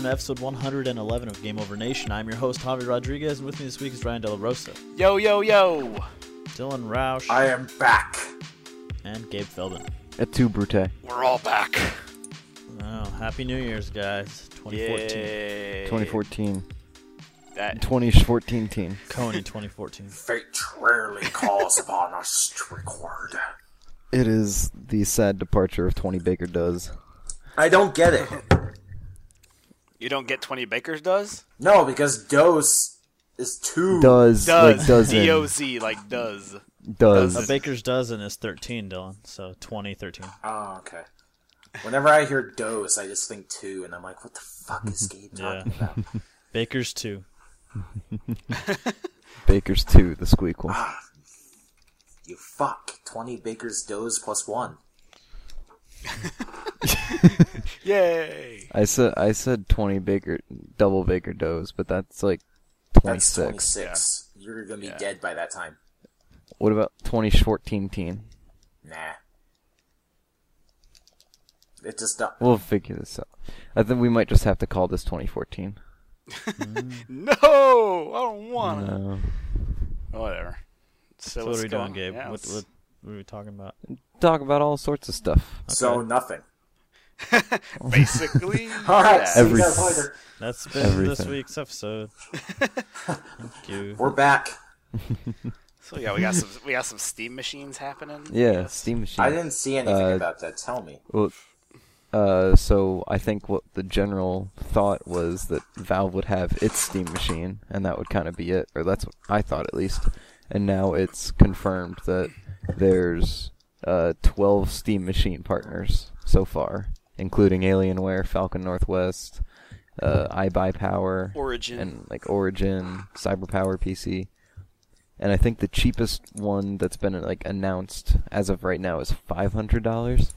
to episode 111 of Game Over Nation. I'm your host, Javi Rodriguez, and with me this week is Ryan De La Rosa. Yo, yo, yo! Dylan Roush. I am back. And Gabe Feldman. Et tu, Brute. We're all back. Oh, Happy New Year's, guys. 2014. Yay. 2014. That 2014 teen. Coney 2014. Fate rarely calls upon us to record. It is the sad departure of 20 Baker Does. I don't get it. You don't get 20 Bakers does? No, because dose is two. Does. Does. Like dozen. D-O-Z, like does. Does. A baker's dozen is 13, Dylan. So 2013. Oh, okay. Whenever I hear dose, I just think two, and I'm like, what the fuck is Gabe talking about? Baker's 2. Baker's 2, the squeakle. You fuck. 20 Baker's doze plus 1. Yay! I said 20 Baker, double Baker Does, but that's like That's 26. 26. You're gonna be dead by that time. What about 2014 teen? Nah. It just don't. We'll figure this out. I think we might just have to call this 2014. No! I don't want to. No. Whatever. So what let's are we go doing, on. Gabe? Yeah, What are we talking about? Talk about all sorts of stuff. So, nothing. Basically, Alright, yeah. see you guys later. That's been this Everything. week's episode. Thank you. We're back. So yeah, we got some Steam machines happening. Yeah, Yes. Steam Machine. I didn't see anything about that. Tell me. Well, so I think what the general thought was that Valve would have its Steam Machine, and that would kind of be it, or that's what I thought at least. And now it's confirmed that there's 12 Steam Machine partners so far, including Alienware, Falcon Northwest, iBuyPower, Origin. and like Origin, CyberPower PC. And I think the cheapest one that's been like announced as of right now is $500.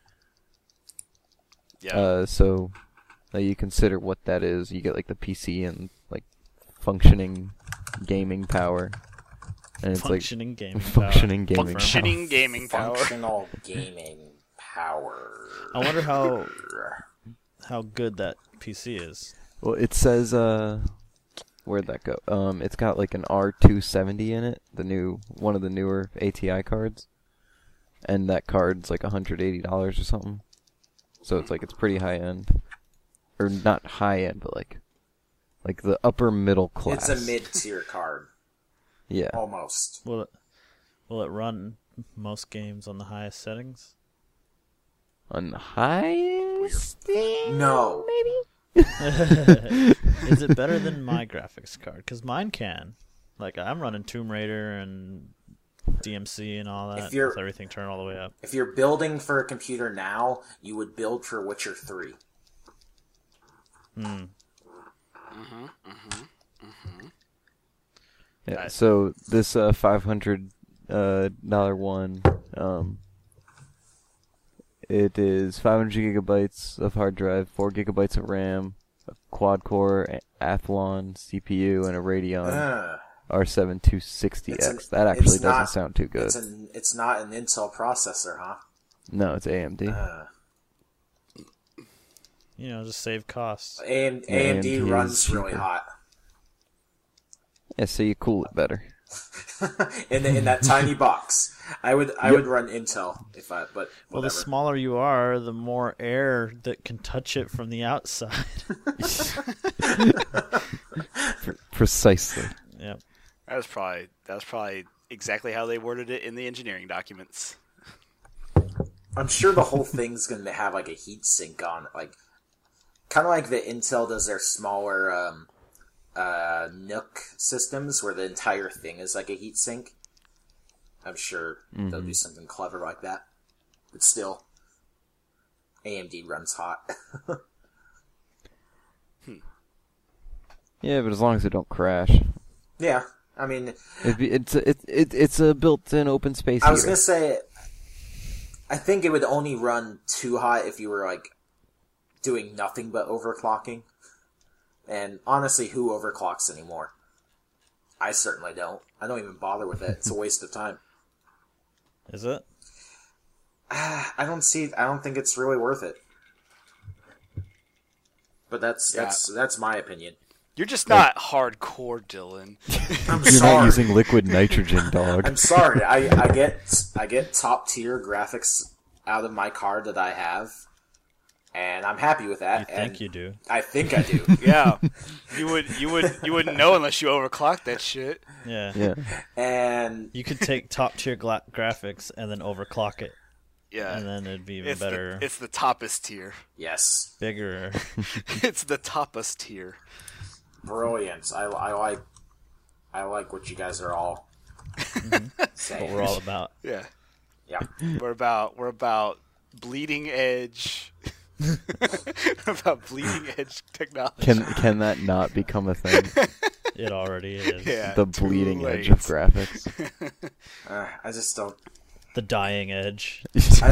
Yeah. So you consider what that is. You get like the PC and like functioning gaming power, and it's Functioning gaming power. functioning gaming Confirmed. Functioning gaming power. Functional gaming power. I wonder how good that PC is. Well, it says where'd that go? It's got like an R270 in it, one of the newer ATI cards, and that card's like $180 or something. So it's pretty high end, or not high end, but like the upper middle class. It's a mid-tier card. Yeah. Almost. Will it run most games on the highest settings? On the highest? No. Is it better than my graphics card? Because mine can. Like, I'm running Tomb Raider and DMC and all that. With everything turned all the way up. If you're building for a computer now, you would build for Witcher 3. Yeah, so this $500 one, it is 500 gigabytes of hard drive, 4 gigabytes of RAM, a quad-core Athlon CPU, and a Radeon R7 260X. That actually doesn't sound too good. It's not an Intel processor, huh? No, it's AMD. Just save costs. AMD runs really hot. Yeah, so you cool it better. in that tiny box. I would run Intel but Well, whatever. the smaller you are, the more air that can touch it from the outside. Precisely. Yep. That was probably exactly how they worded it in the engineering documents. I'm sure the whole thing's going to have like a heat sink on it, like kind of like the Intel does their smaller NUC systems where the entire thing is like a heat sink. I'm sure they'll do something clever like that. But still, AMD runs hot. Yeah, but as long as it don't crash. Yeah, I mean, it's a built-in open space. I was gonna say, I think it would only run too hot if you were like doing nothing but overclocking. And honestly, who overclocks anymore? I certainly don't. I don't even bother with it. It's a waste of time. Is it? I don't think it's really worth it. But that's my opinion. You're just not hardcore, Dylan. I'm You're sorry. not using liquid nitrogen, dog. I'm sorry. I get top tier graphics out of my card that I have, and I'm happy with that. You think you do? I think I do. Yeah, you wouldn't know unless you overclocked that shit. Yeah. Yeah. And You could take top tier graphics and then overclock it, Yeah, and then it'd be even better, It's the toppest tier. yes, bigger. It's the toppest tier. brilliant. I like what you guys are all What saying. we're all about. Yeah, Yeah. we're about bleeding edge. About bleeding edge technology. Can that not become a thing? It already is. Yeah, The too bleeding late. edge of graphics. I just don't. The dying edge.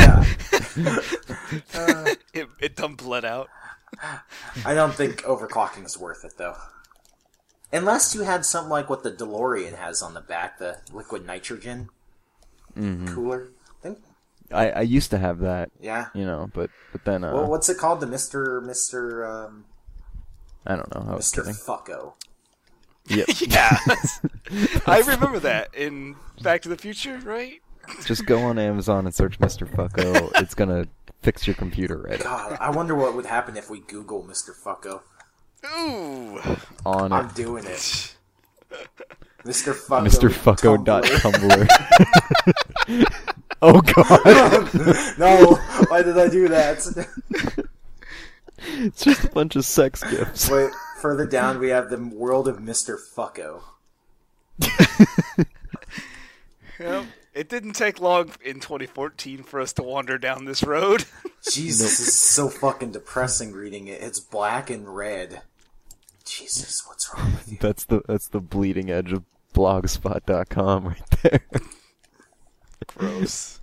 It done bled out. I don't think overclocking is worth it though. Unless you had something like what the DeLorean has on the back, the liquid nitrogen cooler. I think. I used to have that, Yeah. but then Well, what's it called? The Mr. I don't know. I was Mr. kidding. Fucko. Yep. Yeah, I remember that in Back to the Future, right? Just go on Amazon and search Mr. Fucko. It's gonna fix your computer right God, I wonder what would happen if we Google Mr. Fucko. Ooh, on I'm it. doing it. Mr. Fucko. Mr. Fucko dot Tumblr. Tumblr. Oh god. No, why did I do that? It's just a bunch of sex gifs. Wait, further down we have the world of Mr. Fucko. yep. It didn't take long in 2014 for us to wander down this road. Jesus, this is so fucking depressing reading it. It's black and red. Jesus, what's wrong with you? That's the bleeding edge of blogspot.com right there. Gross.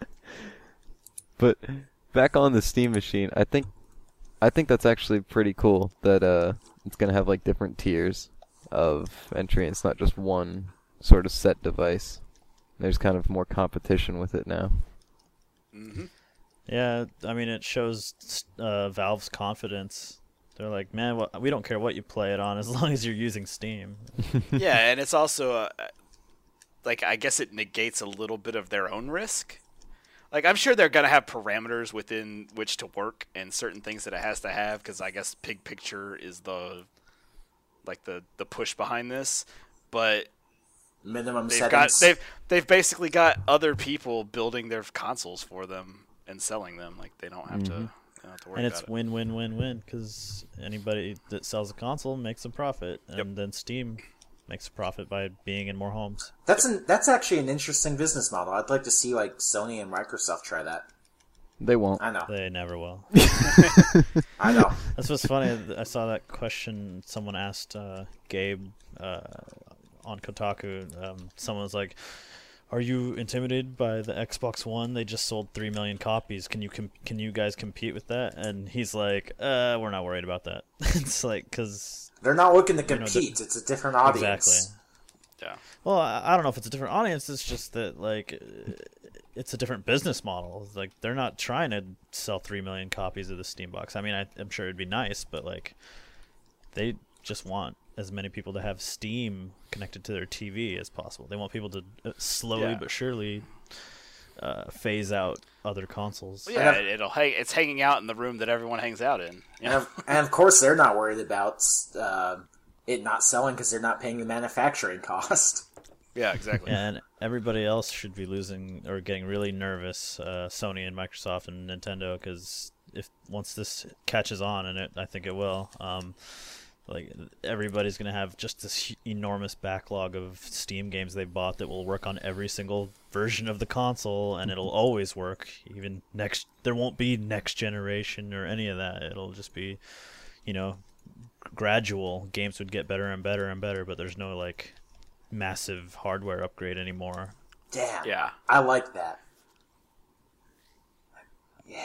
But back on the Steam machine, I think that's actually pretty cool that it's gonna have like different tiers of entry. It's not just one sort of set device. There's kind of more competition with it now. Mm-hmm. Yeah, I mean, it shows Valve's confidence. They're like, man, we don't care what you play it on as long as you're using Steam. Yeah, and it's also like I guess it negates a little bit of their own risk. Like I'm sure they're gonna have parameters within which to work and certain things that it has to have because I guess Big Picture is the push behind this, but Minimum they've settings. they've basically got other people building their consoles for them and selling them. Like they don't have to. They don't have to worry And it's about it. win-win-win-win because anybody that sells a console makes a profit, and then Steam makes a profit by being in more homes. That's actually an interesting business model. I'd like to see like Sony and Microsoft try that. They won't. I know. They never will. I know. That's what's funny. I saw that question someone asked Gabe on Kotaku. Someone was like, "Are you intimidated by the Xbox One? They just sold 3 million copies. Can you guys compete with that?" And he's like, "We're not worried about that." It's like because They're not looking to You know, compete. It's a different audience. exactly. Yeah. Well, I don't know if it's a different audience. It's just that like it's a different business model. Like they're not trying to sell 3 million copies of the Steam box. I mean, I'm sure it'd be nice, but like they just want as many people to have Steam connected to their TV as possible. They want people to slowly but surely phase out other consoles. Well, yeah, it's hanging out in the room that everyone hangs out in. And of course, they're not worried about it not selling because they're not paying the manufacturing cost. Yeah, exactly. And everybody else should be losing or getting really nervous, Sony and Microsoft and Nintendo, because if once this catches on, and I think it will, like everybody's gonna have just this enormous backlog of Steam games they bought that will work on every single version of the console, and it'll always work. Even there won't be next generation or any of that. It'll just be, gradual. Games would get better and better and better, but there's no like massive hardware upgrade anymore. Damn. Yeah. I like that. Yeah.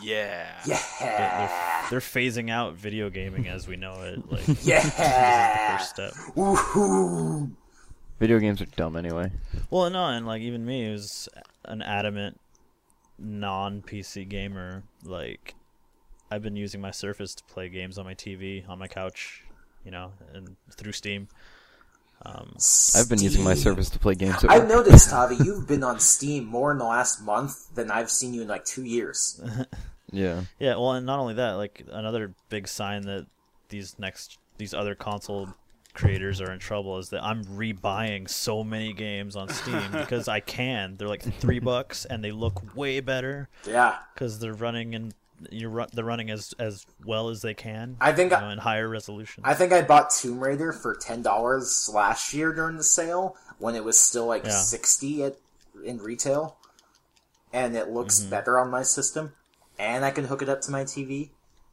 Yeah. They're phasing out video gaming as we know it. Like, Yeah. this is the first step. Woohoo! Video games are dumb anyway. Well, no, and like even me, who's an adamant non-PC gamer, like I've been using my Surface to play games on my TV, on my couch, and through Steam. I've been using my Surface to play games at I've work. noticed, Tavi, you've been on Steam more in the last month than I've seen you in like 2 years. Yeah. Yeah, well, and not only that, like another big sign that these other console creators are in trouble is that I'm rebuying so many games on Steam because I can. They're like $3 and they look way better Yeah. because they're running they're running as well as they can. I think in higher resolution. I think I bought Tomb Raider for $10 last year during the sale when it was still like Yeah. $60 in retail, and it looks better on my system, and I can hook it up to my TV.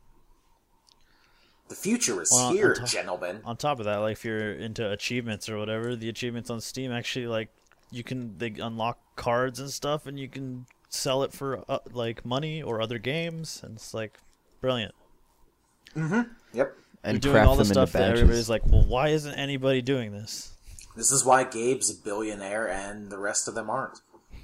The future is Well, here, on top- gentlemen. On top of that, like if you're into achievements or whatever, the achievements on Steam actually like they unlock cards and stuff, and you can sell it for like money or other games, and it's like brilliant. Yep. They're And doing craft all the them stuff into that badges. everybody's like, well, why isn't anybody doing this? This is why Gabe's a billionaire and the rest of them aren't.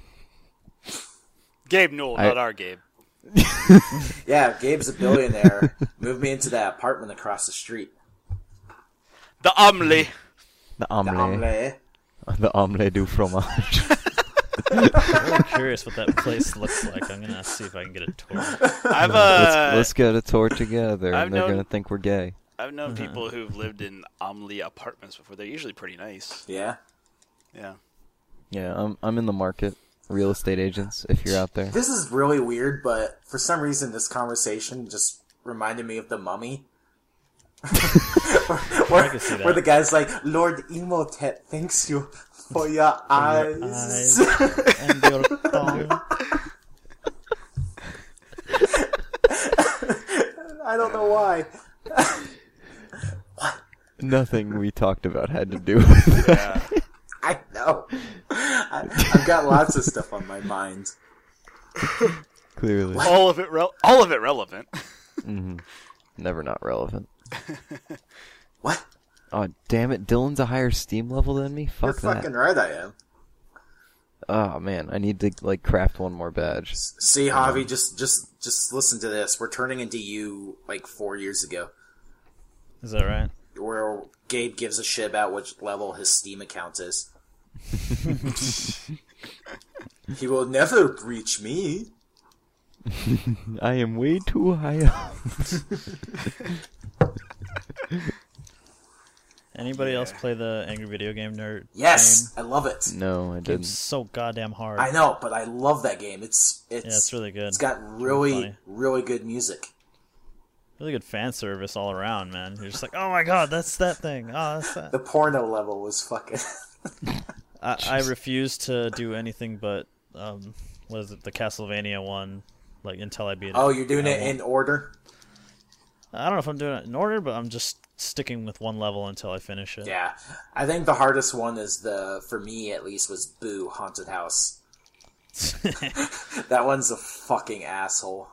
Gabe Newell, not our Gabe. Yeah, Gabe's a billionaire. Move me into that apartment across the street. The Omni. The The omelette. omelette. The omelette du fromage. I'm really curious what that place looks like. I'm gonna see if I can get a tour. I've Let's get a tour together, I've and they're known- gonna think we're gay. I've known people who've lived in Omni apartments before. They're usually pretty nice. Yeah. Yeah. Yeah, I'm in the market. Real estate agents, if you're out there. This is really weird, but for some reason this conversation just reminded me of The Mummy. where, I can see that. where the guy's like, Lord Imhotep thanks you for your eyes. And your tongue. I don't know why. Nothing we talked about had to do with that. Yeah. I know. I've got lots of stuff on my mind. Clearly. all of it relevant. Never not relevant. What? Oh, damn it. Dylan's a higher Steam level than me? You're Fuck that. fucking right I am. Oh, man. I need to, craft one more badge. See, Javi, just listen to this. We're turning into you like 4 years ago, Is that right? where Gabe gives a shit about which level his Steam account is. He will never reach me. I am way too high up. Anybody else play the Angry Video Game Nerd Yes, game? I love it. No, I It's didn't. so goddamn hard. I know, but I love that game. It's Yeah, it's really good. It's got Funny. really, really good music. Really good fan service all around, man. You're just like, oh my god, that's that thing. Oh, that's that. The porno level was fucking. I refuse to do anything but what is it, the Castlevania one, like until I beat it. Oh, you're doing I it won't- in order? I don't know if I'm doing it in order, but I'm just sticking with one level until I finish it. Yeah. I think the hardest one is for me at least, was Boo Haunted House. That one's a fucking asshole.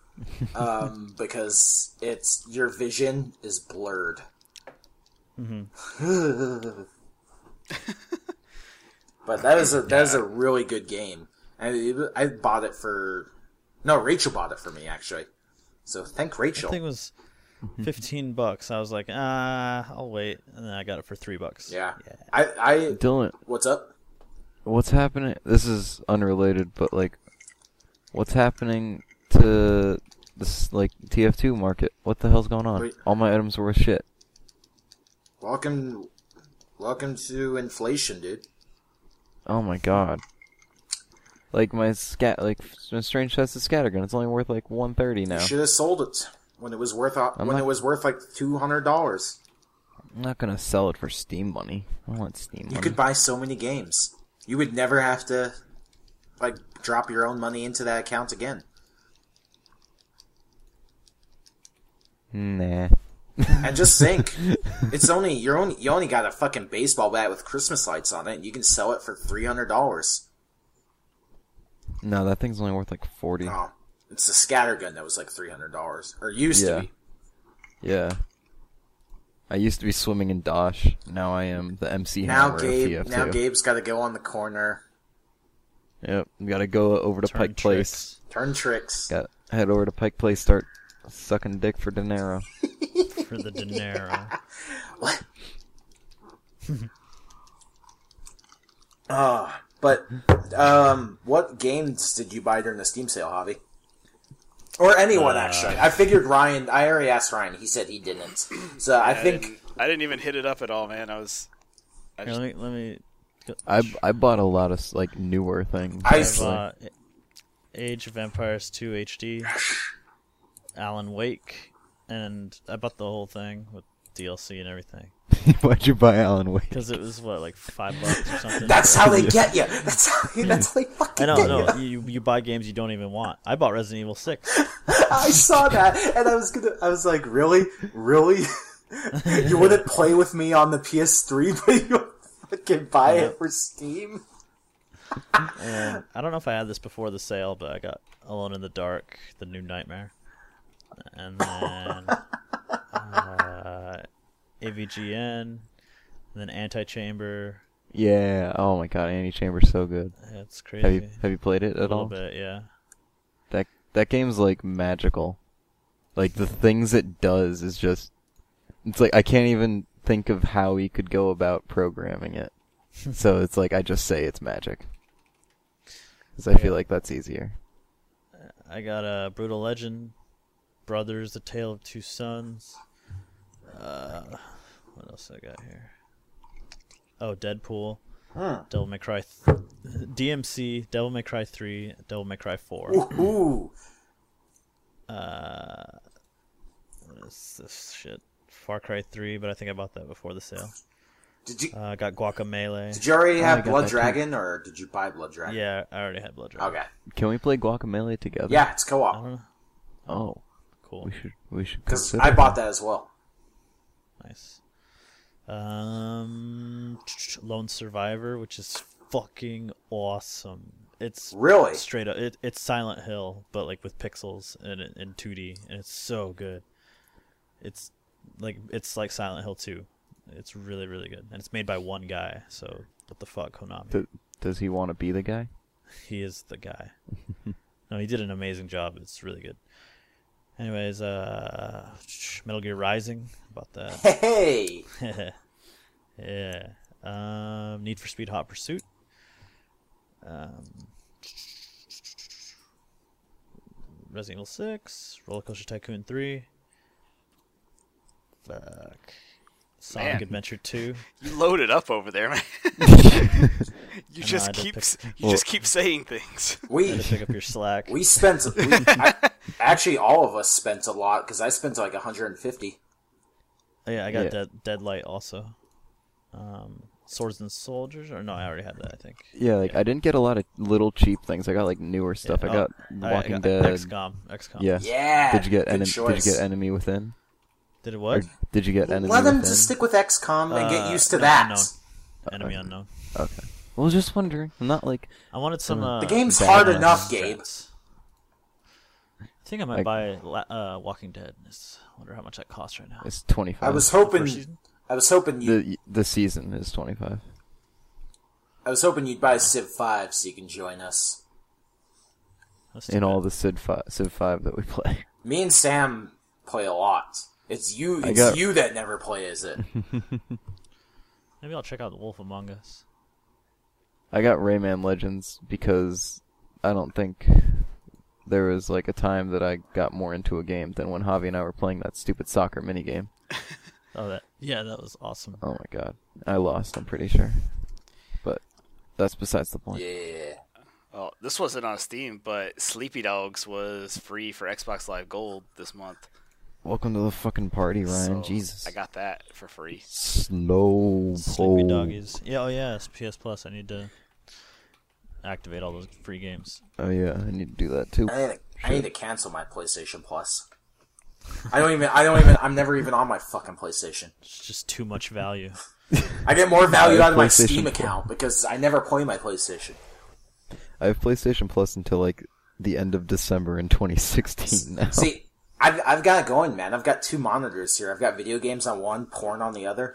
Because your vision is blurred. But that is a really good game. I bought it for... No, Rachel bought it for me, actually. So thank I Rachel. think it was $15. I was like, I'll wait, and then I got it for $3. Yeah. I Dylan, What's up? what's happening? This is unrelated, but, what's happening to this, TF2 market? What the hell's going on? Wait. All my items were worth shit. Welcome to inflation, dude. Oh my god. My Strange Test of Scattergun, it's only worth $130 now. You should have sold it when it was worth not- it was worth like $200. I'm not gonna sell it for Steam money. I want Steam money. You could buy so many games. You would never have to drop your own money into that account again. Nah. And just think, you only got a fucking baseball bat with Christmas lights on it, and you can sell it for $300. No, that thing's only worth $40. Oh, it's the scattergun that was like $300, or used to be. Yeah. I used to be swimming in Dosh. Now I am the MC Now Hammer of TF2. Gabe's got to go on the corner, Yep. Gotta go over to Turn Pike Place. tricks. turn tricks. Got head over to Pike Place, start Sucking dick for dinero. For the dinero. What? But what games did you buy during the Steam sale, Javi? Or anyone, actually. I figured Ryan. I already asked Ryan. He said he didn't. So I think I didn't even hit it up at all, man. Here, let me. I bought a lot of like newer things. I bought Age of Empires 2 HD, Alan Wake, and I bought the whole thing with DLC and everything. Why'd you buy Alan Wake? Because it was what, like $5 or something. That's how they get you. That's how they fucking I know, get no, you. you buy games you don't even want. I bought Resident Evil 6. I saw that, and I was like, really? You wouldn't play with me on the PS3, but you fucking buy it for Steam? And I don't know if I had this before the sale, but I got Alone in the Dark, the new Nightmare, and then AVGN, and then Antichamber. Yeah. Oh my god, Antichamber's so good. It's crazy. Have you played it A at all? little bit, yeah. That game's like magical. Like the things it does is just. It's like I can't even think of how he could go about programming it. So it's like I just say it's magic. Because I feel like that's easier. I got Brutal Legend, Brothers: The Tale of Two Sons. What else I got here? Oh, Deadpool, Devil May Cry, DMC, Devil May Cry 3, Devil May Cry 4. Ooh. What is this shit? Far Cry 3, but I think I bought that before the sale. Did you Got Guacamelee. did you already I have got Blood that too. Dragon, or did you buy Blood Dragon? Yeah, I already had Blood Dragon. Okay. Can we play Guacamelee together? Yeah, it's I co-op. don't know. Oh, Cool. we should. Because consider I bought that as well. Nice. Lone Survivor, which is fucking awesome. It's Really? straight up. It's Silent Hill, but like with pixels and in 2D, and it's so good. It's like Silent Hill 2. It's really, really good, and it's made by one guy. So what the fuck, Konami? Does he want to be the guy? He is the guy. No, he did an amazing job. It's really good. Anyways, Metal Gear Rising. About that. Hey! Yeah. Need for Speed Hot Pursuit. Resident Evil 6. Roller Coaster Tycoon 3. Fuck. Sonic Man. Adventure 2. You loaded up over there, man. You I just had to keep pick- just keep saying things. Had We to pick up your slack. spent actually all of us spent a lot, because I spent like 150. Yeah, I got Yeah. Deadlight also. Swords and Soldiers, or no, I already had that. I think. Yeah, like I didn't get a lot of little cheap things. I got like newer stuff. Yeah, I got I Walking got Dead. XCOM. Yeah. Yeah. Did you get good Did choice. you get Enemy Within? Did it Or what? did you get Enemy Let them Within? just stick with XCOM and get used to no, that. Unknown. Enemy Unknown. Okay. Well, just wondering. I'm not like I wanted some. The game's Bad hard ones. enough, Gabe. strats. I think I might buy Walking Dead. I wonder how much that costs right now. it's 25. I was First hoping you. the season is 25. I was hoping you'd buy Civ 5 so you can join us. That's too In all bad. the Civ 5 that we play. Me and Sam play a lot. It's you. I It's got- you that never play, is it? Maybe I'll check out The Wolf Among Us. I got Rayman Legends because I don't think there was like a time that I got more into a game than when Javi and I were playing that stupid soccer minigame. Oh, that was awesome. Oh my god. I lost, I'm pretty sure. But that's besides the point. Yeah. Well, this wasn't on Steam, but Sleepy Dogs was free for Xbox Live Gold this month. Welcome to the fucking party, Ryan. So Jesus. I got that for free. Slow Sleepy poll. Doggies. Yeah, oh yeah, it's PS Plus. I need to activate all those free games. Oh yeah, I need to do that too. I need to cancel my PlayStation Plus. I'm never even on my fucking PlayStation. It's just too much value. I get more value out of my PlayStation Steam Plus. account because I never play my PlayStation. I have PlayStation Plus until like the end of December in 2016 now. See, I've got it going, man. I've got two monitors here. I've got video games on one, porn on the other.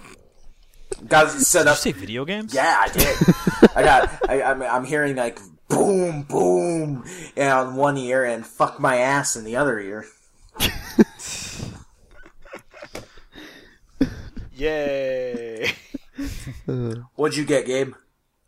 Got it set Did you up. say video games? Yeah, I did. I'm hearing like boom, boom, in one ear and fuck my ass in the other ear. Yay! What'd you get, Gabe?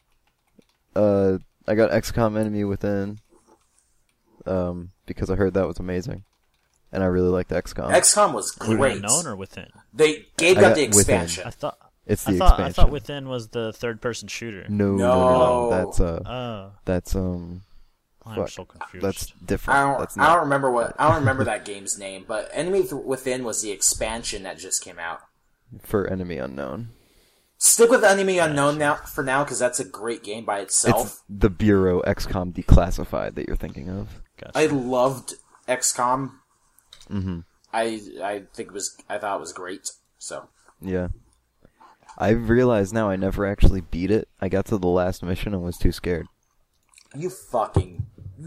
I got XCOM Enemy Within, because I heard that was amazing, and I really liked XCOM. XCOM was great. Unknown or Within? Gabe got the expansion. I thought It's the I expansion. thought Within was the third-person shooter. No. That's Oh, that's I'm fuck. so confused. That's different. I That's don't remember that game's name, but Enemy Within was the expansion that just came out. for Enemy Unknown. Stick with Enemy Unknown for now, because that's a great game by itself. It's the Bureau XCOM Declassified that you're thinking of. Gotcha. I loved XCOM. Mm-hmm. I thought it was great. So Yeah. I realize now I never actually beat it. I got to the last mission and was too scared. you fucking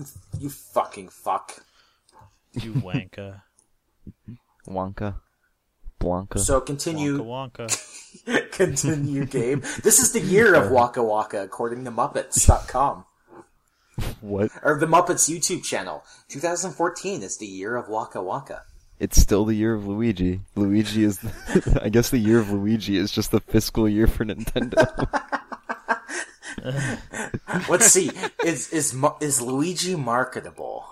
fuck. You wanka. Wonka. Blanca. So continue, Wonka. continue, Gabe. This is the year of Waka Waka, according to Muppets.com. What? Or the Muppets YouTube channel. 2014 is the year of Waka Waka. It's still the year of Luigi. Luigi is... I guess the year of Luigi is just the fiscal year for Nintendo. Let's see. Is Luigi marketable?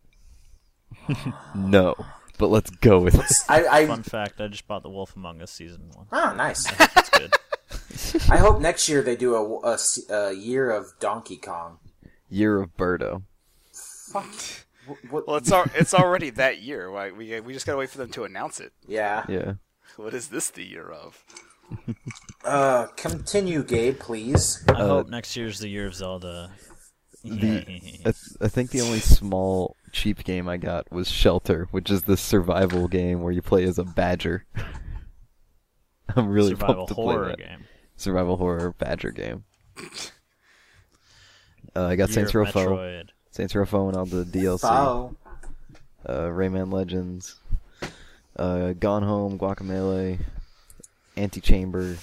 No. But let's go with it. Fun fact, I just bought The Wolf Among Us Season 1. Oh, nice. It's good. I hope next year they do a year of Donkey Kong. Year of Birdo. Fuck. What? Well, it's already that year. Why we just gotta wait for them to announce it. Yeah. Yeah. What is this the year of? Continue, Gabe, please. I hope next year's the year of Zelda. I think the only small, cheap game I got was Shelter, which is this survival game where you play as a badger. I'm really Survival pumped to play horror that. game. Survival horror badger game. I got Year Saints of Row 4. Metroid. Saints Row 4 and all the DLC. Foul. Rayman Legends. Gone Home, Guacamelee, Antichamber.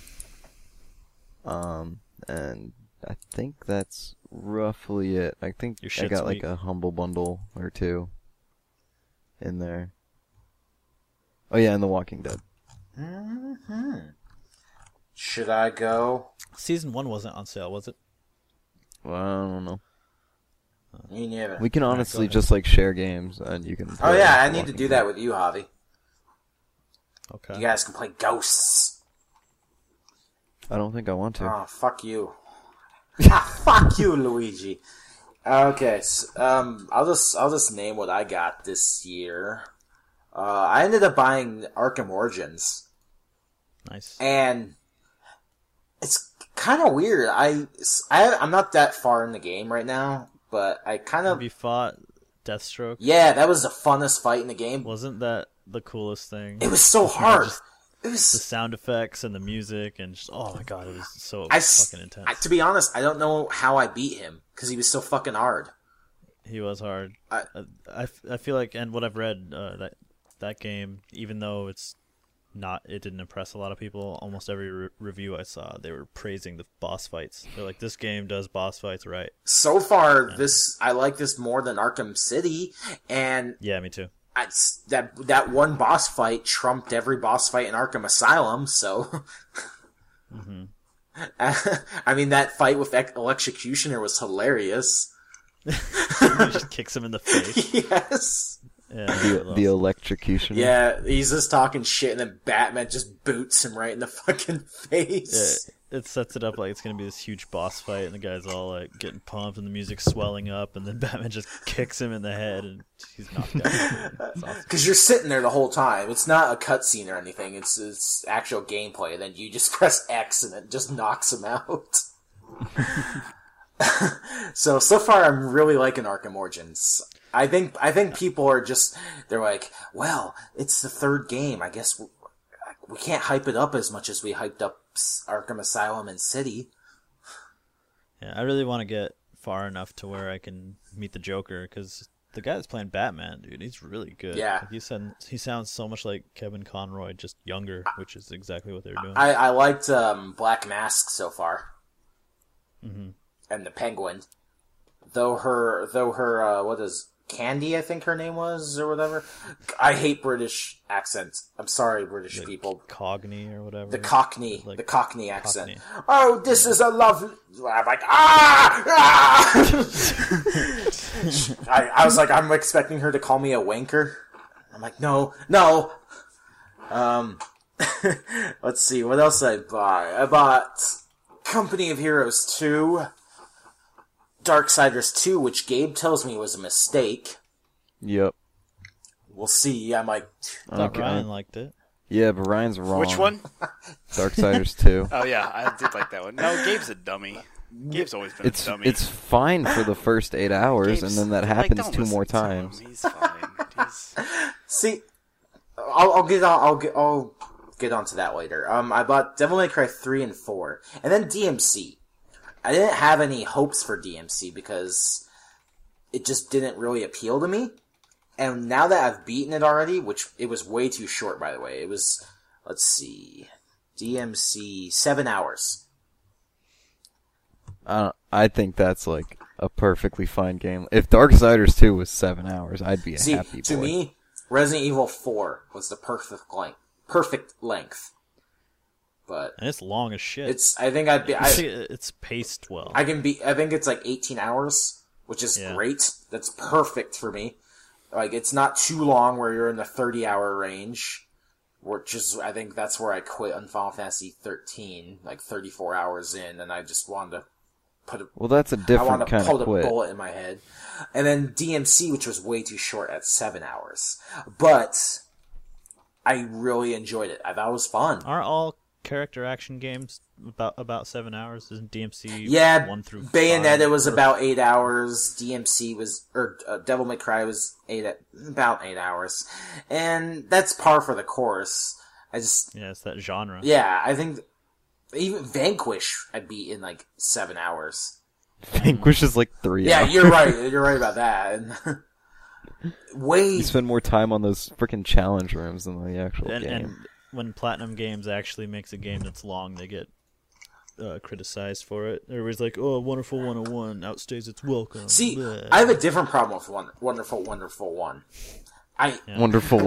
And I think that's roughly it. I think Your I shit's got like weak. a Humble Bundle or two in there. Oh yeah, and The Walking Dead. Mm-hmm. Should I go? Season 1 wasn't on sale, was it? Well, I don't know. Me neither. We can Alright, honestly go ahead. just like share games and you can Oh play yeah, I The need to Walking do Dead. that with you, Javi. Okay. You guys can play Ghosts. I don't think I want to. Oh, fuck you. Fuck you, Luigi. Okay, so, I'll just name what I got this year. I ended up buying Arkham Origins, Nice. and it's kind of weird. I'm not that far in the game right now, but I kind Have of you fought Deathstroke? yeah, that was the funnest fight in the game. Wasn't that the coolest thing? It was so hard. Just It the was. sound effects and the music and just oh my god, it was so I, fucking intense. to be honest, I don't know how I beat him because he was so fucking hard. He was hard. I- I feel like, and what I've read, that game, even though it didn't impress a lot of people. Almost every review I saw, they were praising the boss fights. They're like, this game does boss fights right. So far, I like this more than Arkham City, and Yeah, me too. that one boss fight trumped every boss fight in Arkham Asylum. So, I mean, that fight with Electrocutioner was hilarious. He just kicks him in the face. Yes. Yeah, The electrocution. Yeah, he's just talking shit, and then Batman just boots him right in the fucking face. it sets it up like it's gonna be this huge boss fight, and the guy's all like getting pumped, and the music's swelling up, and then Batman just kicks him in the head, and he's knocked out. It's awesome. Because you're sitting there the whole time. It's not a cutscene or anything. It's actual gameplay. Then you just press X, and it just knocks him out. So far I'm really liking Arkham Origins. I think people are they're like, well, it's the third game. I guess we can't hype it up as much as we hyped up Arkham Asylum and City. Yeah, I really want to get far enough to where I can meet the Joker, because the guy that's playing Batman, dude, he's really good. Yeah. Like he sounds so much like Kevin Conroy, just younger, which is exactly what they're doing. I liked Black Mask so far. Mm-hmm. And the Penguin. though her what is Candy, I think her name was, or whatever. I hate British accents. I'm sorry, British people. Cockney or whatever. The Cockney, Like, the Cockney accent. Cockney. Oh, this is a lovely. I'm like, ah! I was like, I'm expecting her to call me a wanker. I'm like, no. Let's see, what else did I buy? I bought Company of Heroes 2, Darksiders 2, which Gabe tells me was a mistake. Yep. We'll see. I'm like, I thought Okay. Ryan liked it. Yeah, but Ryan's wrong. Which one? Darksiders 2. Oh yeah, I did like that one. No, Gabe's a dummy. Gabe's always been a dummy. It's fine for the first 8 hours, Gabe's- and then that like, happens don't 2 listen more to him. times. He's fine. see, I'll get onto that later. I bought Devil May Cry 3 and 4, and then DMC. I didn't have any hopes for DMC because it just didn't really appeal to me. And now that I've beaten it already, which it was way too short, by the way. It was, let's see, DMC 7 hours. I think that's like a perfectly fine game. If Darksiders 2 was 7 hours, I'd be a See, happy boy. to me, Resident Evil 4 was the perfect length. But And it's long as shit. I think I'd be, It's paced well. I think it's like 18 hours, which is Yeah. great. That's perfect for me. Like, it's not too long where you're in the 30-hour range, which is, I think that's where I quit on Final Fantasy 13, like 34 hours in, and I just wanted to Well, that's a I wanted different to kind pull of a quit. bullet in my head. And then DMC, which was way too short at 7 hours. But I really enjoyed it. I thought it was fun. Aren't all character action games about 7 hours? Isn't DMC Yeah, 1 through 5? Bayonetta was about 8 hours. DMC was, Devil May Cry was about 8 hours. And that's par for the course. Yeah, it's that genre. Yeah, I think even Vanquish I beat in like 7 hours. Vanquish is like 3 Yeah, hours. you're right. You're right about that. And You spend more time on those freaking challenge rooms than the actual game. And when Platinum Games actually makes a game that's long, they get criticized for it. Everybody's like, "Oh, Wonderful 101 outstays its welcome." See, Bleh. I have a different problem with Wonderful 1. Wonderful.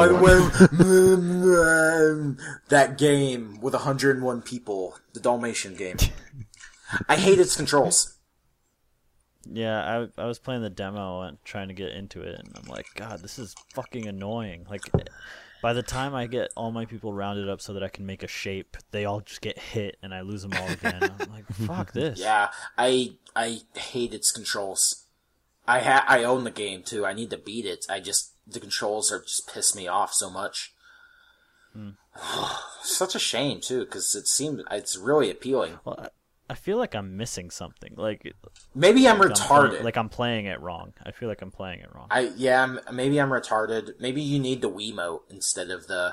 That game with 101 people, the Dalmatian game. I hate its controls. Yeah, I was playing the demo and trying to get into it, and I'm like, God, this is fucking annoying. Like, by the time I get all my people rounded up so that I can make a shape, they all just get hit, and I lose them all again. I'm like, fuck this. Yeah, I hate its controls. I own the game too. I need to beat it. The controls are just piss me off so much. Such a shame too, because it's really appealing. Well, I feel like I'm missing something. Like Maybe I'm like retarded. I'm playing it wrong. I feel like I'm playing it wrong. Maybe I'm retarded. Maybe you need the Wiimote instead of the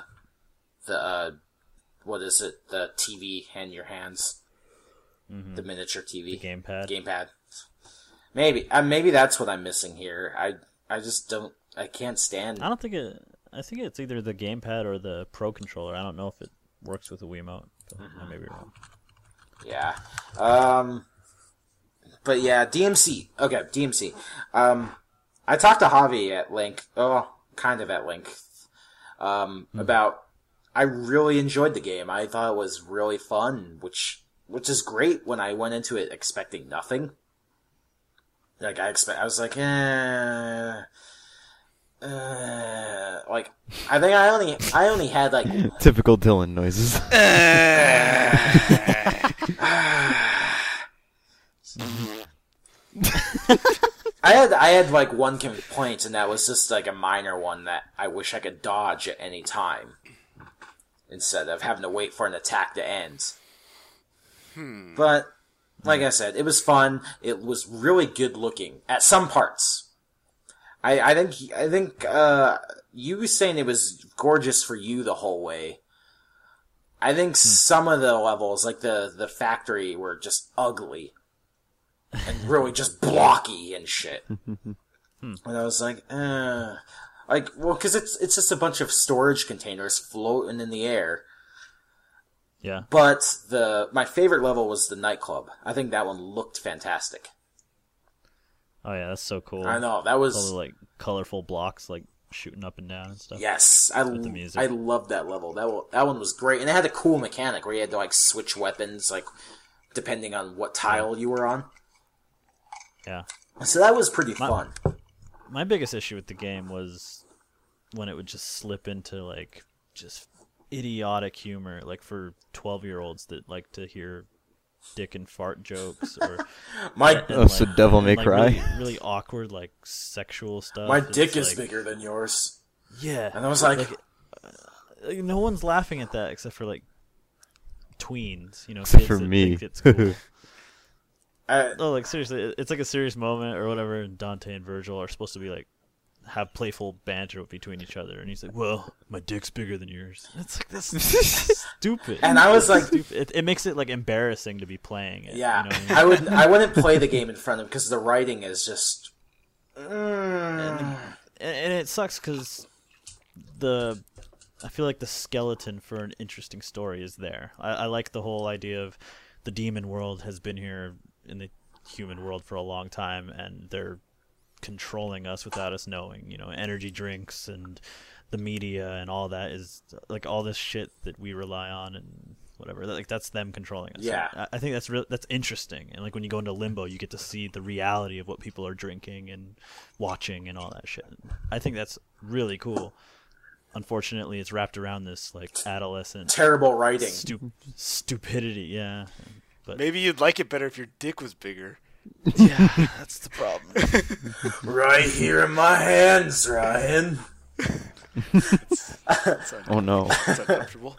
what is it? The TV in your hands, the miniature TV, The gamepad. Gamepad. Maybe that's what I'm missing here. I just don't. I can't stand. I don't think it. I think it's either the gamepad or the Pro controller. I don't know if it works with the Wiimote. But I may be wrong. Yeah. But yeah, DMC. Okay, DMC. I talked to Javi at length. Oh, kind of at length. About. I really enjoyed the game. I thought it was really fun, which is great when I went into it expecting nothing. Like I was like, like I think I only had like Typical Dylan noises. I had like one complaint, and that was just like a minor one that I wish I could dodge at any time instead of having to wait for an attack to end. But like I said, it was fun. It was really good looking at some parts. I think you were saying it was gorgeous for you the whole way. I think some of the levels, like the factory, were just ugly and really just blocky and shit. And I was like, well, because it's just a bunch of storage containers floating in the air. Yeah. But my favorite level was the nightclub. I think that one looked fantastic. Oh yeah, that's so cool. I know that All the was like colorful blocks like shooting up and down and stuff. yes. With the music. I loved that level. That one was great, and it had a cool mechanic where you had to like switch weapons like depending on what tile you were on. Yeah. So that was pretty fun. My biggest issue with the game was when it would just slip into like just idiotic humor, like for 12-year-olds that like to hear dick and fart jokes, or My So Devil May Cry. Really, really awkward like sexual stuff. my It's dick is like- bigger than yours, Yeah, and I was like like, no one's laughing at that except for like tweens, Except kids for that me. think it's cool. I, No, like seriously, it's like a serious moment or whatever. And Dante and Virgil are supposed to be like have playful banter between each other, and he's like, "Well, my dick's bigger than yours." It's like this stupid. and I was like, Stupid. It makes it like embarrassing to be playing it. yeah, you know what I mean? I wouldn't play the game in front of him because the writing is just. And it sucks because I feel like the skeleton for an interesting story is there. I like the whole idea of the demon world has been here in the human world for a long time, and they're controlling us without us knowing. Energy drinks and the media and all that is like all this shit that we rely on and whatever. Like that's them controlling us. Yeah. I think that's interesting. And like when you go into limbo, you get to see the reality of what people are drinking and watching and all that shit. I think that's really cool. Unfortunately, it's wrapped around this like adolescent Terrible writing. stupidity. Yeah. But Maybe you'd like it better if your dick was bigger. yeah, that's the problem. Right here in my hands, Ryan. Oh no. It's uncomfortable.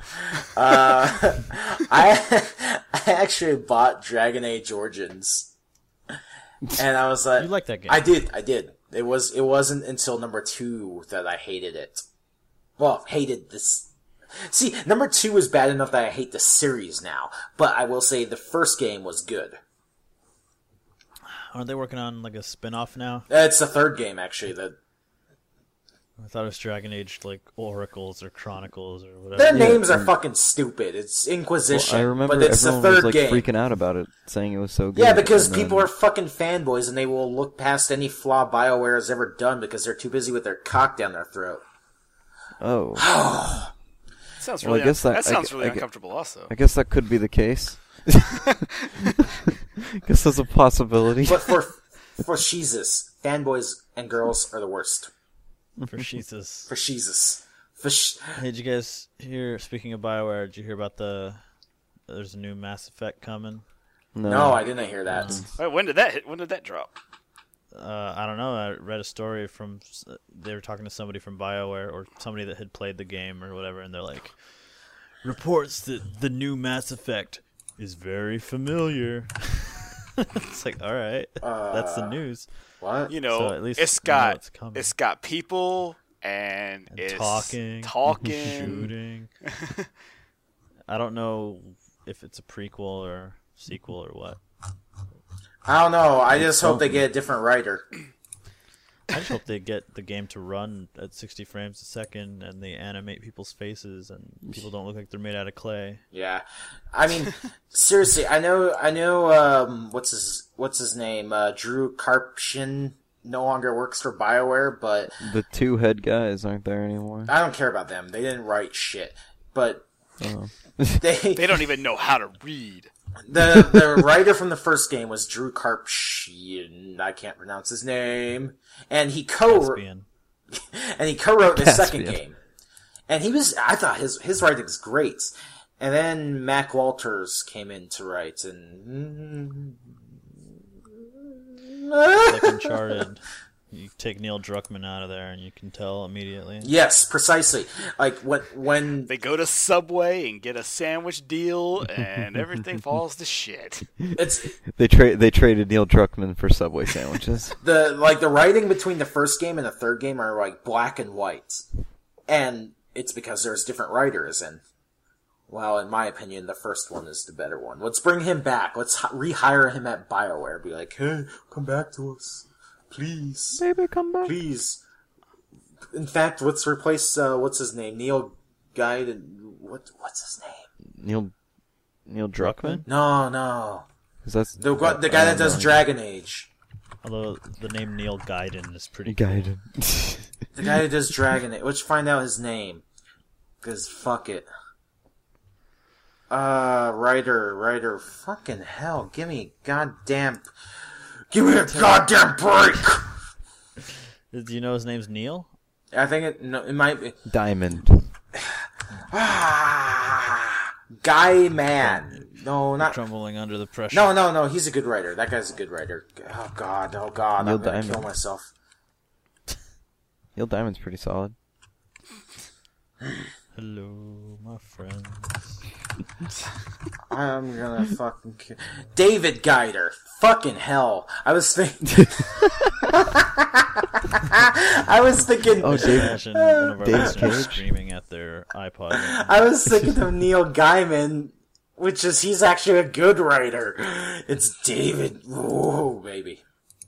I actually bought Dragon Age Origins, and I was like, You like that game? I did. It wasn't until number 2 that I hated it. Well, hated this. See, number 2 is bad enough that I hate the series now, but I will say the first game was good. Aren't they working on like a spin-off now? It's the third game actually. I thought it was Dragon Age like Oracles or Chronicles or whatever. Their names are fucking stupid. It's Inquisition, I remember but it's the everyone was third like game. freaking out about it, saying it was so good. Yeah, because and then- people are fucking fanboys and they will look past any flaw BioWare has ever done because they're too busy with their cock down their throat. Oh, Sounds Well, I really guess that- sounds I really gue- uncomfortable. Also, I guess that could be the case. Guess that's a possibility. But for Jesus, fanboys and girls are the worst. For Jesus. For Jesus. Hey, did you guys hear? Speaking of BioWare, did you hear about there's a new Mass Effect coming? No, I didn't hear that. Wait, when did that hit? When did that drop? I don't know. I read a story from they were talking to somebody from BioWare or somebody that had played the game or whatever, and they're like, reports that the new Mass Effect is very familiar. It's like, all right, that's the news. What? You know, So at least it's we know got it's coming. it's got people and it's talking, shooting. I don't know if it's a prequel or sequel or what. I don't know. I just hope they get a different writer. I just hope they get the game to run at 60 frames a second and they animate people's faces and people don't look like they're made out of clay. Yeah. I mean, seriously, I know, what's his name? Drew Karpyshyn no longer works for BioWare, but The two head guys aren't there anymore. I don't care about them. They didn't write shit. But Oh. they don't even know how to read. the writer from the first game was Drew Karpyshyn. I can't pronounce his name. And he co-wrote Caspian. the second Caspian. game. And I thought his writing's great. And then Mac Walters came in to write, and Like Uncharted. You take Neil Druckmann out of there and you can tell immediately. yes, precisely. Like when They go to Subway and get a sandwich deal, and everything falls to shit. it's They traded Neil Druckmann for Subway sandwiches. the writing between the first game and the third game are like black and white, and it's because there's different writers. And well, in my opinion, the first one is the better one. Let's bring him back. Let's rehire him at BioWare. Be like, hey, come back to us, please. Baby, come back. Please. In fact, let's replace what's his name? Neil Guide. What's his name? Neil Druckmann? No. Is that The guy that does Dragon Age. Although the name Neil Gaiden is pretty Gaiden. The guy who does Dragon Age. Let's find out his name. Because fuck it. Writer. Fucking hell. Give me a goddamn break! Do you know his name's Neil? I think it might be. Diamond. Guy Man. No, not. Trembling under the pressure. No. He's a good writer. That guy's a good writer. Oh god. Neil I'm gonna Diamond. kill myself. Neil Diamond's pretty solid. Hello, my friends. I'm gonna fucking kill. David Guider. Fucking hell. I was thinking. Oh, David. Imagine one of our David listeners Cage? screaming at their iPod. I was thinking of Neil Gaiman, he's actually a good writer. It's David. Whoa, baby.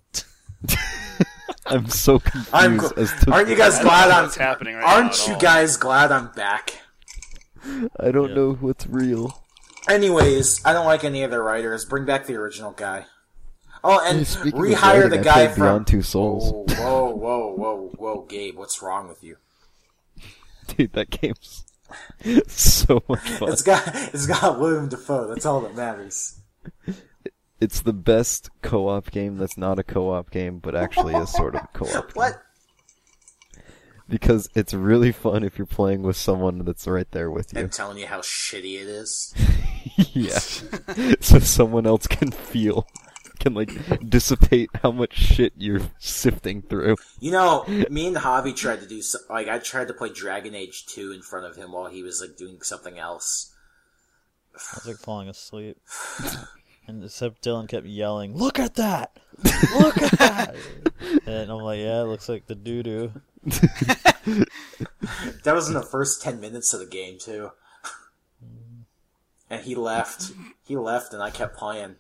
I'm so confused as to. Aren't you guys I don't glad know I'm? what's happening right now Aren't at you all. guys glad I'm back? I don't Yeah. know what's real. Anyways, I don't like any of their writers. Bring back the original guy. Oh, and Speaking of rehire writing, the I guy played from. Beyond Two Souls. Whoa, Gabe, what's wrong with you? Dude, that game's so much fun. It's got William Dafoe. That's all that matters. It's the best co-op game that's not a co-op game, but actually is sort of a co-op game. What? Because it's really fun if you're playing with someone that's right there with you. I'm telling you how shitty it is. Yeah. So someone else can dissipate how much shit you're sifting through. You know, me and Javi tried to do I tried to play Dragon Age 2 in front of him while he was doing something else. I was falling asleep. And except Dylan kept yelling, "Look at that! Look at that!" And I'm like, "Yeah, it looks like the doo-doo." That was in the first 10 minutes of the game, too. And he left. He left, and I kept playing.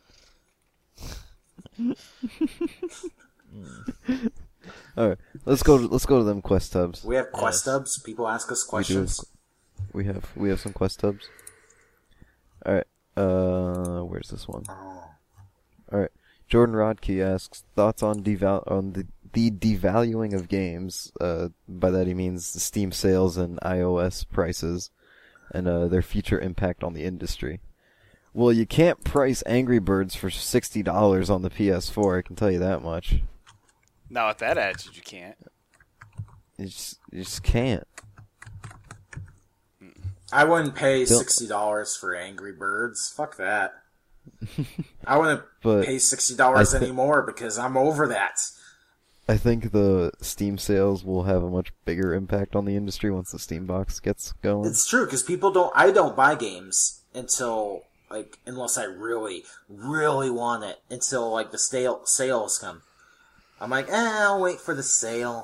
Alright, let's go to them quest hubs. We have quest hubs. People ask us questions. We have some quest hubs. Alright, where's this one? Oh. Alright, Jordan Rodkey asks, thoughts on the devaluing of games. By that he means the Steam sales and iOS prices, and their future impact on the industry. Well, you can't price Angry Birds for $60 on the PS4, I can tell you that much. Now with that attitude, you can't. You just can't. I wouldn't pay Bill- $60 for Angry Birds. Fuck that. I wouldn't But pay $60 anymore because I'm over that. I think the Steam sales will have a much bigger impact on the industry once the Steam box gets going. It's true because I don't buy games until unless I really, really want it until the sales come. I'm like, I'll wait for the sale.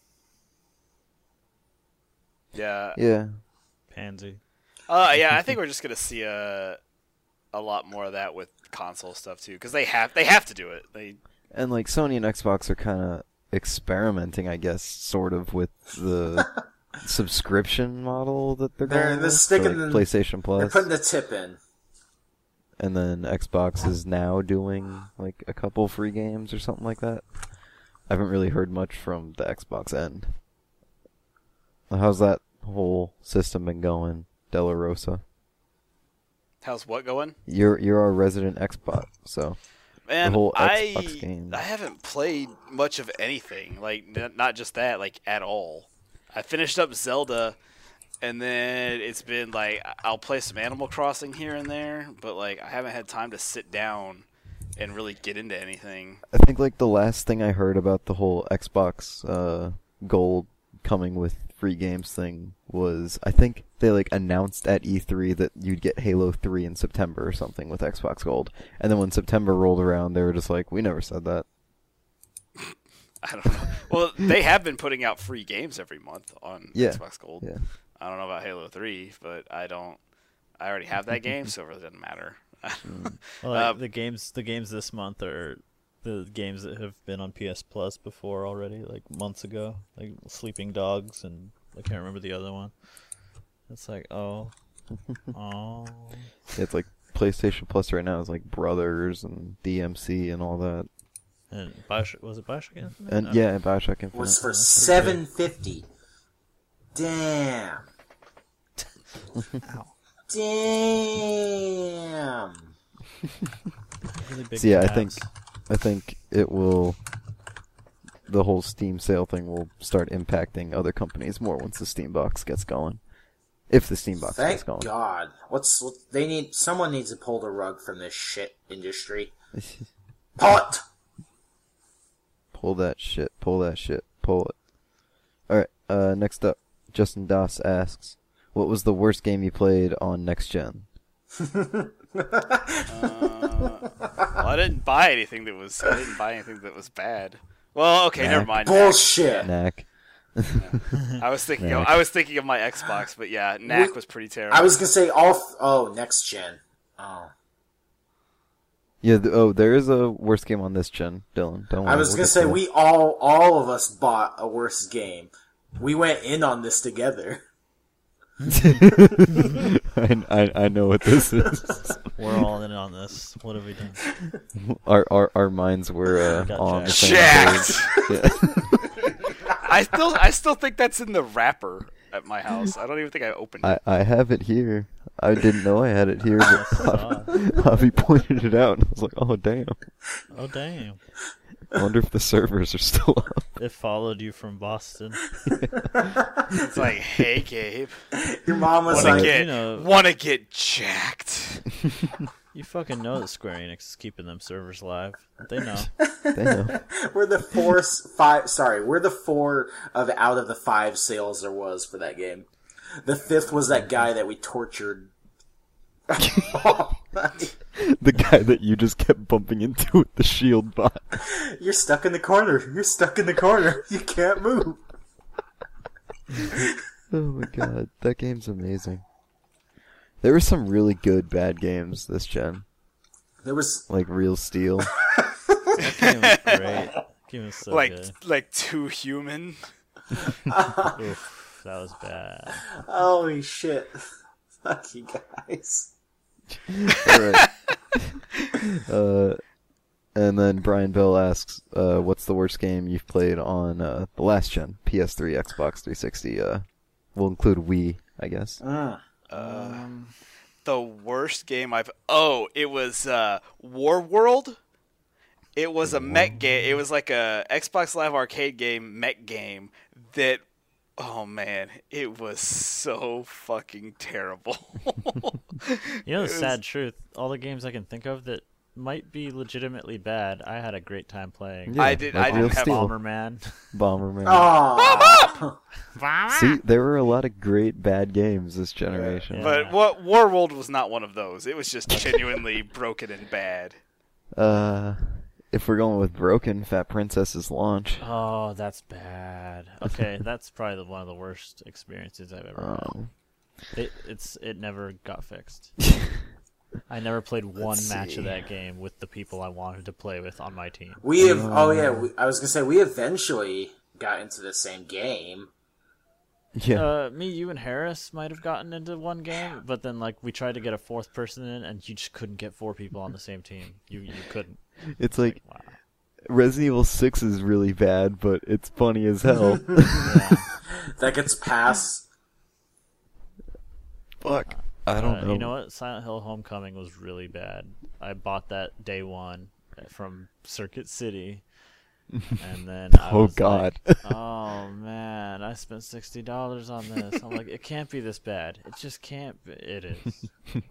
Yeah. Yeah. Pansy. Yeah, I think we're just gonna see a lot more of that with console stuff too, because they have to do it. And Sony and Xbox are kind of experimenting, I guess, sort of with the subscription model that they're going They're with, sticking for, in- PlayStation They're Plus. putting the tip in. And then Xbox is now doing a couple free games or something like that. I haven't really heard much from the Xbox end. How's that whole system been going, Della Rosa? How's what going? You're our resident Xbox, so Man, the whole Xbox game. I haven't played much of anything. Not just that, at all. I finished up Zelda, and then it's been I'll play some Animal Crossing here and there, but I haven't had time to sit down and really get into anything. I think the last thing I heard about the whole Xbox Gold coming with free games thing was, I think they announced at E3 that you'd get Halo 3 in September or something with Xbox Gold. And then when September rolled around, they were just like, we never said that. I don't know. Well, they have been putting out free games every month on Yeah. Xbox Gold. Yeah. I don't know about Halo 3, but I already have that game, so it really doesn't matter. Well, the games this month are the games that have been on PS Plus before already, months ago, Sleeping Dogs, and I can't remember the other one. It's oh. It's PlayStation Plus right now is Brothers and DMC and all that. And Bioshock, was it Bioshock Infinite? And yeah, Bioshock Infinite. Was for that's pretty $750. Damn. Ow. Damn. Really big So yeah, tabs. I think it will. The whole Steam sale thing will start impacting other companies more once the Steam box gets going. If the Steam box gets Thank going. God. Someone needs to pull the rug from this shit industry. Pull it! Pull that shit. Pull that shit. Pull it. Alright, next up, Justin Doss asks, what was the worst game you played on next gen? Well, I didn't buy anything that was bad. Well, okay, never mind. Bullshit! Knack. I was thinking Knack. of my Xbox, but yeah, Knack was pretty terrible. I was gonna say next gen. Oh. Yeah, there is a worst game on this gen, Dylan. Don't worry. I was gonna say, we all of us bought a worse game. We went in on this together. I know what this is. We're all in on this. What have we done? Our minds were Got on the jacked. same Jacked! page. Yeah. I still think that's in the wrapper at my house. I don't even think I opened it. I have it here. I didn't know I had it here, but Javi pointed it out, and I was like, oh, damn. Oh, damn. I wonder if the servers are still up. It followed you from Boston. It's like, hey, Gabe, Your mom was wanna like, get jacked? You fucking know that Square Enix is keeping them servers live. They know. They know. we're the four of out of the 5 sales there was for that game. The 5th was that guy that we tortured. The guy that you just kept bumping into with the shield bot. You're stuck in the corner. You're stuck in the corner. You can't move. Oh my god, that game's amazing. There were some really good bad games this gen. There was Like Real Steel. That game was great. That game was so good. like Too Human. Oof, that was bad. holy shit. Fuck you guys. Alright. And then Brian Bell asks, what's the worst game you've played on the last gen? PS3, Xbox 360, we'll include Wii, I guess. The worst game it was War World. It was a mech game. It was like a Xbox Live Arcade game, mech game that, oh man, it was so fucking terrible. You know the sad truth? All the games I can think of that might be legitimately bad, I had a great time playing. Yeah, I didn't have Bomberman. Bomberman. Oh, See, there were a lot of great bad games this generation. But War World was not one of those. It was just genuinely broken and bad. If we're going with broken, Fat Princess's launch. Oh, that's bad. Okay, that's probably one of the worst experiences I've ever had. It never got fixed. I never played one match of that game with the people I wanted to play with on my team. we have. I was gonna say we eventually got into the same game. Yeah. Me, you, and Harris might have gotten into one game, but then like we tried to get a 4th person in, and you just couldn't get 4 people on the same team. You couldn't. It's like Wow. Resident Evil 6 is really bad, but it's funny as hell. That gets past. Fuck. I don't know. You know what? Silent Hill Homecoming was really bad. I bought that day one from Circuit City, and then I Oh, was God. like, oh man, I spent $60 on this. I'm like, it can't be this bad. It just can't be. It is.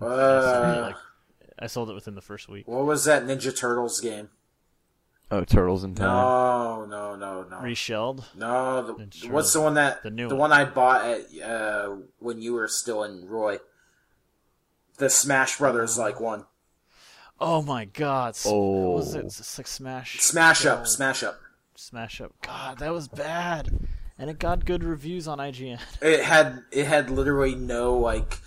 I sold it within the first week. What was that Ninja Turtles game? Oh, Turtles in Time. No. Reshelled? No, Ninja what's Turtles. the one that The new the one. one I bought at when you were still in Roy? The Smash Brothers like one. Oh my god. Oh. What was it? It's like Smash. Smash Up. Smash Up. God, that was bad. And it got good reviews on IGN. It had literally no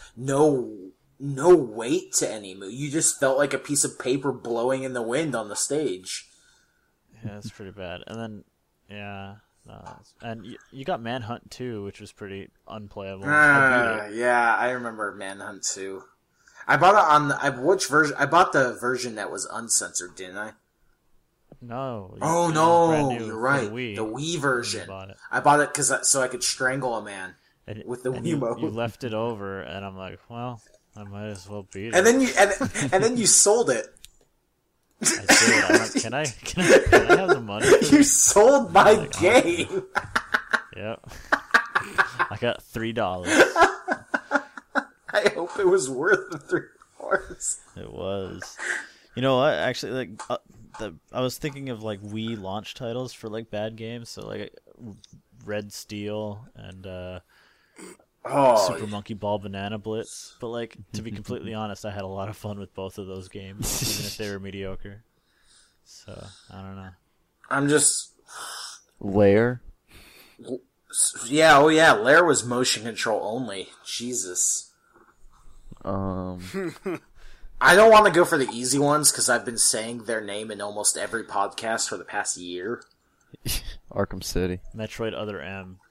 weight to any move. You just felt like a piece of paper blowing in the wind on the stage. Yeah, it's pretty bad. And then, yeah. And you got Manhunt 2, which was pretty unplayable. I beat it. Yeah, I remember Manhunt 2. I bought it on which version? I bought the version that was uncensored, didn't I? No. Oh it was no, brand new you're for right. The Wii. The Wii You version. bought it. I bought it so I could strangle a man And, with the and Wiimote. you left it over, and I'm like, well, I might as well beat it. And then you and then you sold it. I did. I'm like, can I have the money? For You this? sold my Like, game. Yep. I got $3. I hope it was worth the $3. It was. You know what? Actually, like I was thinking of like Wii launch titles for like bad games. So like Red Steel and Oh, Super Monkey Ball Banana Blitz. But like to be completely honest, I had a lot of fun with both of those games, even if they were mediocre. So I don't know. I'm just Lair. yeah. Oh yeah, Lair was motion control only. Jesus. I don't want to go for the easy ones because I've been saying their name in almost every podcast for the past year. Arkham City. Metroid Other M.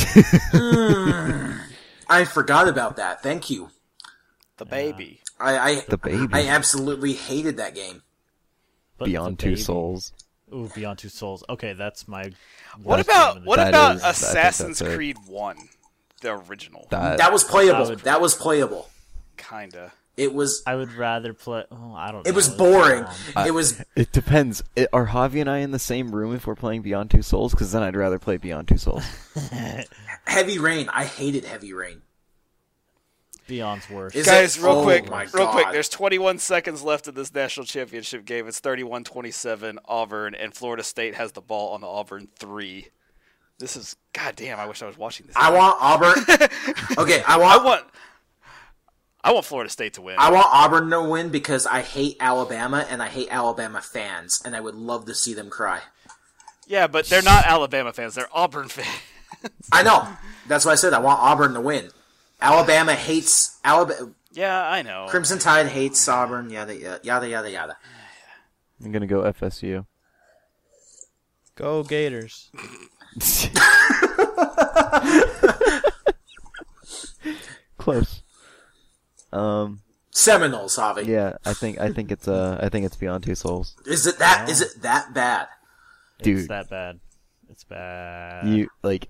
I forgot about that. Thank you. The baby. The baby. I absolutely hated that game. But Beyond the Two baby- Souls. Ooh, Beyond Two Souls. Okay, that's my. What worst about game of the what day. That about is- I think Assassin's that's it. Creed 1, the original? That was playable. would- That was playable. Kinda. It was. I would rather play. Oh, I don't know. It was It's boring. dumb. It was. It depends. Are Javi and I in the same room if we're playing Beyond Two Souls? Because then I'd rather play Beyond Two Souls. Heavy Rain. I hated Heavy Rain. Beyond's worse. Is Guys, it? real Oh quick, my real quick. God. There's 21 seconds left in this national championship game. It's 31-27 Auburn, and Florida State has the ball on the Auburn 3. This is goddamn. I wish I was watching this. I want Auburn. Okay, I want Florida State to win. I want Auburn to win because I hate Alabama and I hate Alabama fans, and I would love to see them cry. Yeah, but they're not Alabama fans. They're Auburn fans. I know. That's why I said I want Auburn to win. Alabama hates Alabama. Yeah, I know. Crimson Tide hates Auburn. Yada yada yada yada. I'm gonna go FSU. Go Gators. Close. Seminoles, Javi. Yeah, I think it's Beyond Two Souls. Is it that? Is it that bad? Dude. It's that bad. It's bad. You like,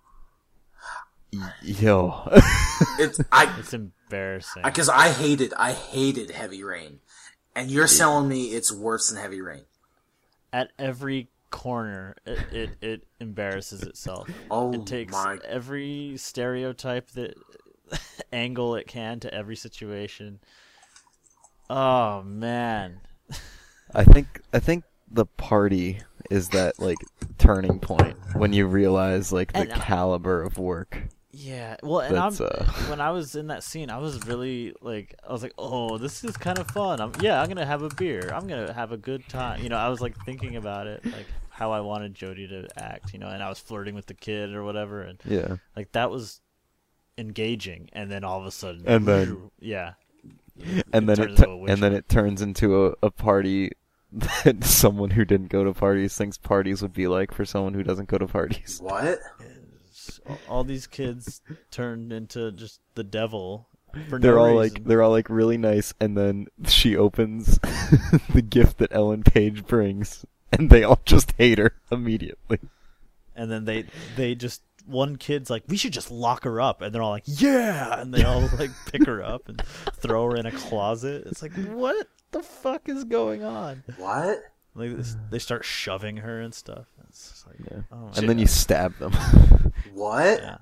yo. It's It's embarrassing. because I hated Heavy Rain, and you're telling me it's worse than Heavy Rain. At every corner, it embarrasses itself. Oh It takes my! every stereotype that angle it can to every situation. Oh man. I think the party is that like turning point when you realize like the And, caliber of work. Yeah, well, and That's, when I was in that scene, I was really like, oh, this is kind of fun. I'm gonna have a beer. I'm gonna have a good time. You know, I was like thinking about it, like how I wanted Jody to act. You know, and I was flirting with the kid or whatever, and Yeah. like that was engaging. And then all of a sudden, And then- yeah, And then turns into a witch it turns into a party that someone who didn't go to parties thinks parties would be like for someone who doesn't go to parties. What? all these kids turned into just the devil. For They're no all reason. like they're all like really nice, and then she opens the gift that Ellen Page brings, and they all just hate her immediately. And then they just, one kid's like, we should just lock her up, and they're all like, yeah, and they all like pick her up and throw her in a closet. It's like, what the fuck is going on? What? Like they start shoving her and stuff. It's just like, Yeah. oh my And then you stab them. What? yeah.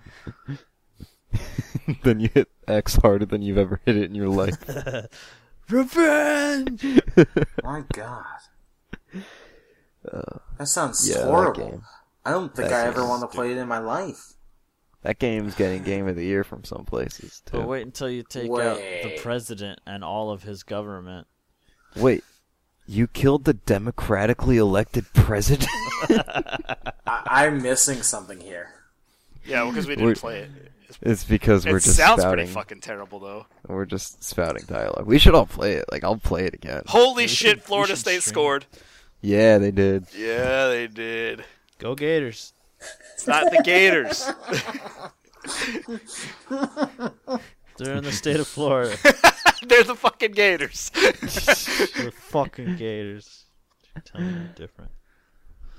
Then you hit X harder than you've ever hit it in your life. Revenge. My God. That sounds Yeah, that horrible. game. I don't think That I ever game want to is play it in my life. That game's getting Game of the Year from some places too. But wait until you take out the Wait. president and all of his government. Wait, you killed the democratically elected president? I'm missing something here. Yeah, well, because we We're- didn't play it. It's because we're It just sounds spouting. pretty fucking terrible, though. We're just spouting dialogue. We should all play it. Like I'll play it again. Holy We shit, should Florida stream State it. scored. Yeah, they did. Yeah, they did. Go Gators. It's not the Gators. They're in the state of Florida. They're the fucking Gators. They're fucking Gators. Tell me you're different.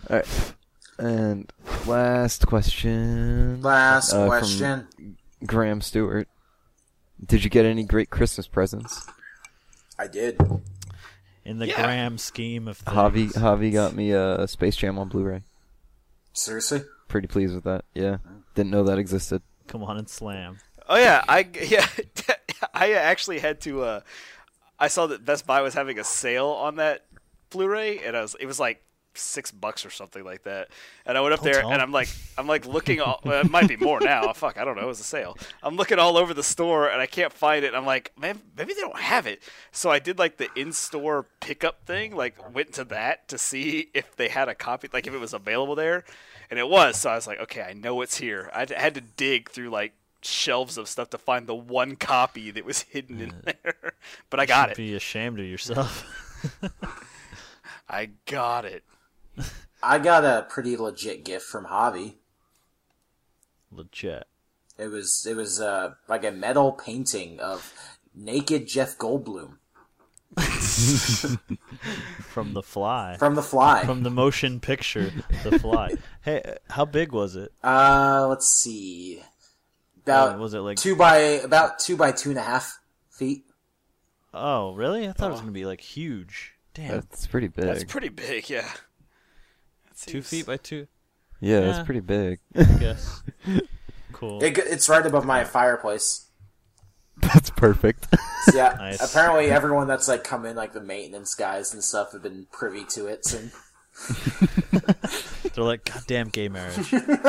All right. And last question. Last from question. Graham Stewart. Did you get any great Christmas presents? I did. In the Yeah. grand scheme of things. Javi got me a Space Jam on Blu-ray. Seriously? Pretty pleased with that. Yeah. Didn't know that existed. Come on and slam. Oh yeah, I actually had to. I saw that Best Buy was having a sale on that Blu-ray, and it was like $6 or something like that. And I went up Don't there, tell and him. I'm like looking. Well, it might be more now. Fuck, I don't know. It was a sale. I'm looking all over the store, and I can't find it. And I'm like, man, maybe they don't have it. So I did like the in-store pickup thing. Like went to that to see if they had a copy, like if it was available there, and it was. So I was like, okay, I know it's here. I had to dig through like shelves of stuff to find the one copy that was hidden in there. But I got it. Be ashamed of yourself. I got it. I got a pretty legit gift from Javi. Legit. It was like a metal painting of naked Jeff Goldblum From The Fly. from The Fly. From the motion picture, The Fly. Hey, how big was it? Let's see. About Was it like... 2 by 2.5 feet. Oh, really? I thought it was going to be like huge. Damn. That's pretty big. That's pretty big, yeah. That 2 seems- feet by 2, yeah, Yeah. that's pretty big. I guess. Cool. It's right above my fireplace. That's perfect. So, yeah, Nice. apparently everyone that's like come in, like the maintenance guys and stuff, have been privy to it. So. They're like, goddamn gay marriage.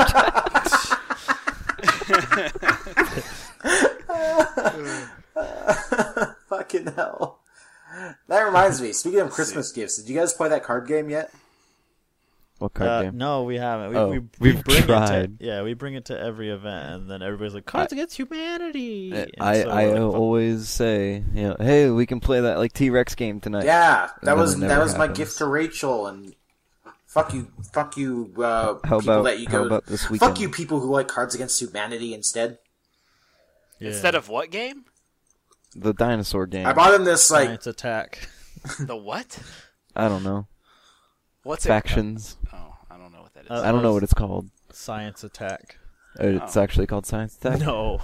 Fucking hell. That reminds me, speaking of Christmas gifts, did you guys play that card game yet? What card game? No, we haven't. We've bring tried. We bring it to every event, and then everybody's like, Cards Against Humanity! And I so we're like, fuck. always say, hey, we can play that like T-Rex game tonight. Yeah, that then was it never my happens. gift to Rachel, and fuck you, How people about that you go. how about this weekend? Fuck you, people who like Cards Against Humanity instead. Yeah. Instead of what game? The dinosaur game. I bought him this like Science Attack. The what? I don't know. What's Factions. it? Oh, I don't know what that is. I don't know what it's called. Science Attack. It's actually called Science Attack. No.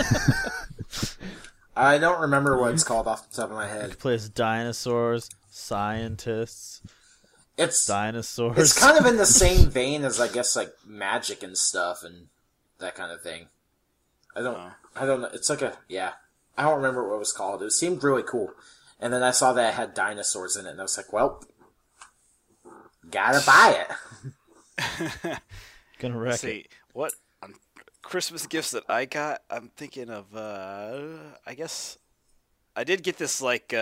I don't remember what it's called off the top of my head. Plays dinosaurs, scientists, It's dinosaurs. It's kind of in the same vein as I guess like Magic and stuff and that kind of thing. I don't know. It's like I don't remember what it was called. It seemed really cool. And then I saw that it had dinosaurs in it, and I was like, well, gotta buy it. Gonna wreck Let's it. see what Christmas gifts that I got. I'm thinking of. I guess I did get this like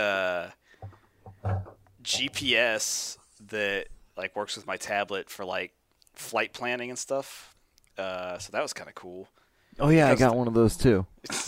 GPS that like works with my tablet for like flight planning and stuff. So that was kind of cool. Oh yeah, I got one of those too.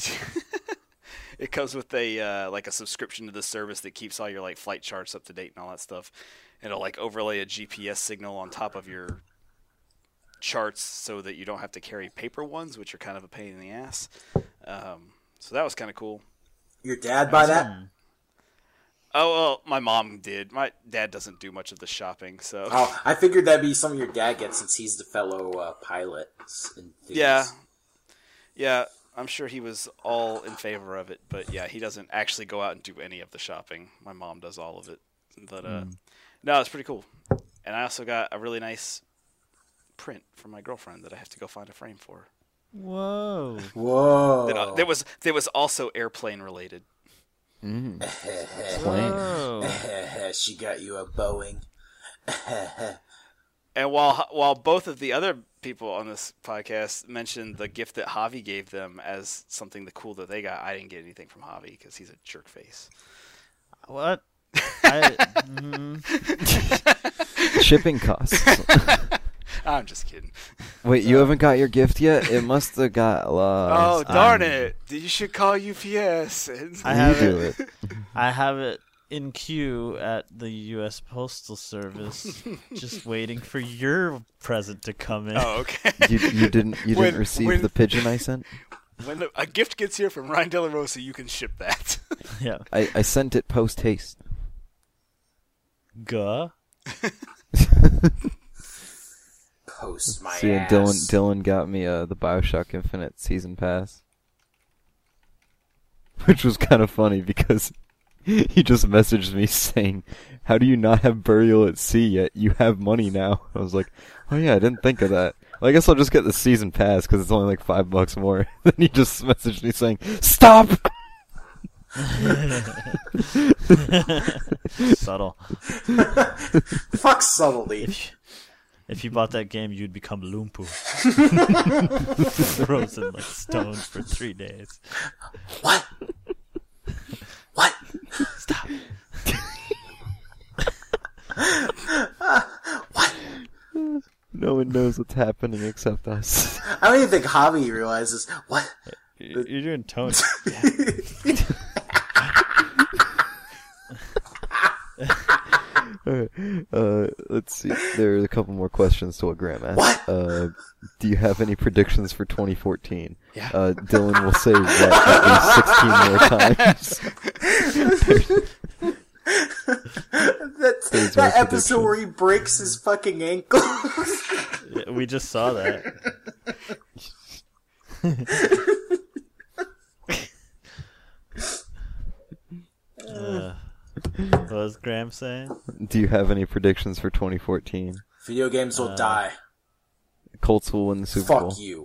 It comes with a like a subscription to the service that keeps all your like flight charts up to date and all that stuff. And it'll like overlay a GPS signal on top of your charts so that you don't have to carry paper ones, which are kind of a pain in the ass. So that was kind of cool. Your dad buy that? Oh, well, my mom did. My dad doesn't do much of the shopping, so Oh, I figured that'd be something your dad gets since he's the fellow pilot. And things. yeah. I'm sure he was all in favor of it, but yeah, he doesn't actually go out and do any of the shopping. My mom does all of it. But no, it's pretty cool. And I also got a really nice print from my girlfriend that I have to go find a frame for. Whoa. Whoa. That was also airplane related. Plane. Whoa. She got you a Boeing. And while both of the other people on this podcast mentioned the gift that Javi gave them as something cool that they got, I didn't get anything from Javi because he's a jerk face. What? Shipping costs. I'm just kidding. Wait, you haven't got your gift yet? It must have got Oh, lost. darn it. You should call UPS. I You have do it. it. I have it in queue at the U.S. Postal Service, just waiting for your present to come in. Oh, okay. You didn't When- receive when- the pigeon I sent? When a gift gets here from Ryan De La Rosa, you can ship that. Yeah. I sent it post haste. Guh. Toast my See, ass. Dylan got me the Bioshock Infinite season pass, which was kind of funny because he just messaged me saying, "How do you not have Burial at Sea yet? You have money now." I was like, "Oh yeah, I didn't think of that. Well, I guess I'll just get the season pass because it's only like $5 more." Then he just messaged me saying, "Stop." Subtle. Fuck subtlety. If you bought that game, you'd become Lumpu. Frozen like stones for 3 days. What? What? Stop. What? No one knows what's happening except us. I don't even think Javi realizes. What? You're doing Tony. Let's see. There are a couple more questions to what Graham asked. What? Do you have any predictions for 2014? Yeah. Dylan will say what at least 16 more times. That my episode prediction. where he breaks his fucking ankle. We just saw that. What was Graham saying? Do you have any predictions for 2014? Video games will die. Colts will win the Super Bowl. Fuck you.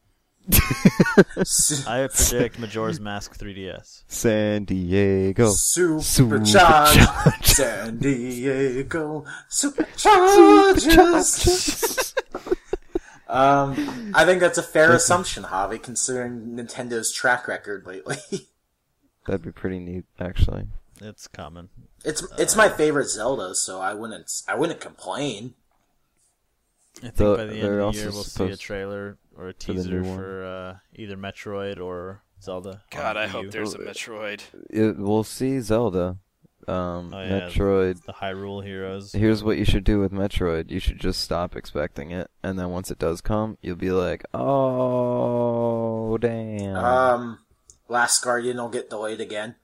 I predict Majora's Mask 3DS. San Diego. Supercharged. San Diego. Superchargers. I think that's a fair assumption, Javi, considering Nintendo's track record lately. That'd be pretty neat, actually. It's common. It's my favorite Zelda, so I wouldn't complain. I think The- by the end they're of the also year we'll see a supposed- trailer or a for the teaser new one. for either Metroid or Zelda. God, on I Wii hope U. there's a Metroid. We'll see Zelda. yeah. Metroid. The Hyrule Heroes. Here's what you should do with Metroid. You should just stop expecting it, and then once it does come, you'll be like, "Oh, damn." Last Guardian will get delayed again.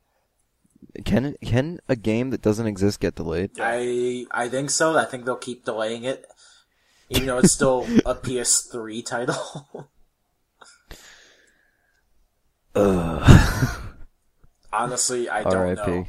Can a game that doesn't exist get delayed? I think so. I think they'll keep delaying it, even though it's still a PS3 title. Honestly, I don't know. R.I.P.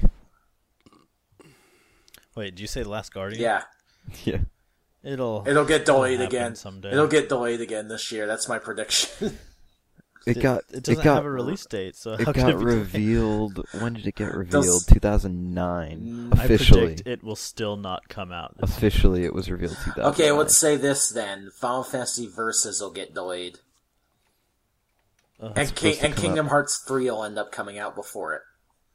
Wait, did you say The Last Guardian? Yeah, Yeah. It'll get delayed happen again. someday. It'll get delayed again this year. That's my prediction. It doesn't got have a release date, so It how can got it be delayed? revealed. When did it get revealed? Does- 2009. I Officially. predict it will still not come out. This Officially, it was revealed 2009. Okay, let's say this then: Final Fantasy Versus will get delayed, and supposed to come Kingdom Hearts 3 will end up coming out before it.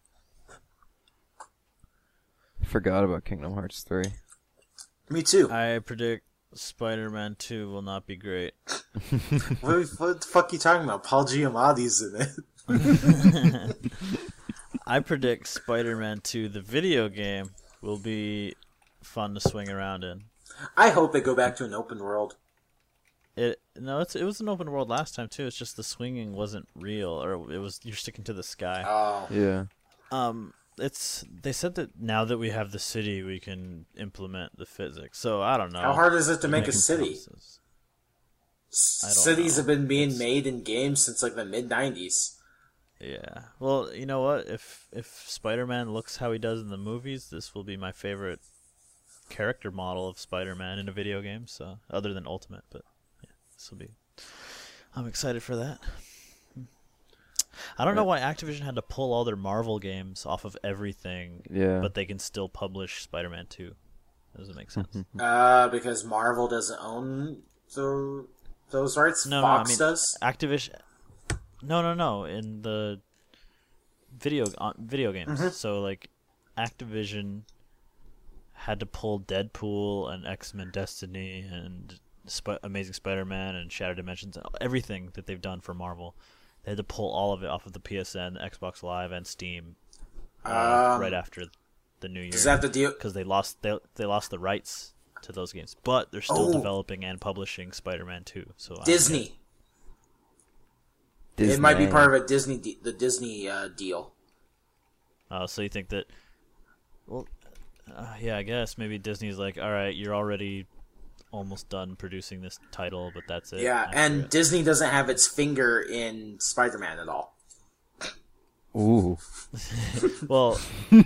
Forgot about Kingdom Hearts 3. Me too. I predict Spider-Man 2 will not be great. What the fuck are you talking about? Paul Giamatti's in it. I predict Spider-Man 2, the video game, will be fun to swing around in. I hope they go back to an open world. It was an open world last time too. It's just the swinging wasn't real, or you're sticking to the sky. Oh, Yeah. They said that now that we have the city, we can implement the physics. So I don't know. how hard is it to make a Making city? promises. don't Cities know. have been being made in games since like the mid '90s. Yeah. Well, you know what? If Spider-Man looks how he does in the movies, this will be my favorite character model of Spider-Man in a video game. So other than Ultimate, but yeah, this will be. I'm excited for that. I don't know why Activision had to pull all their Marvel games off of everything, Yeah. but they can still publish Spider-Man 2. Doesn't make sense. Because Marvel doesn't own those rights. No, Fox I mean, does. Activision. No. In the video games. So like, Activision had to pull Deadpool and X-Men Destiny and Amazing Spider-Man and Shattered Dimensions, everything that they've done for Marvel. They had to pull all of it off of the PSN, the Xbox Live, and Steam right after the new year. Does that have to deal? Because they lost the rights to those games, but they're still developing and publishing Spider-Man 2. So Disney. It might be part of the Disney deal. So you think that? Well, yeah, I guess maybe Disney's like, all right, you're already almost done producing this title, but that's it. Yeah, after and it. Disney doesn't have its finger in Spider-Man at all. Ooh. Well,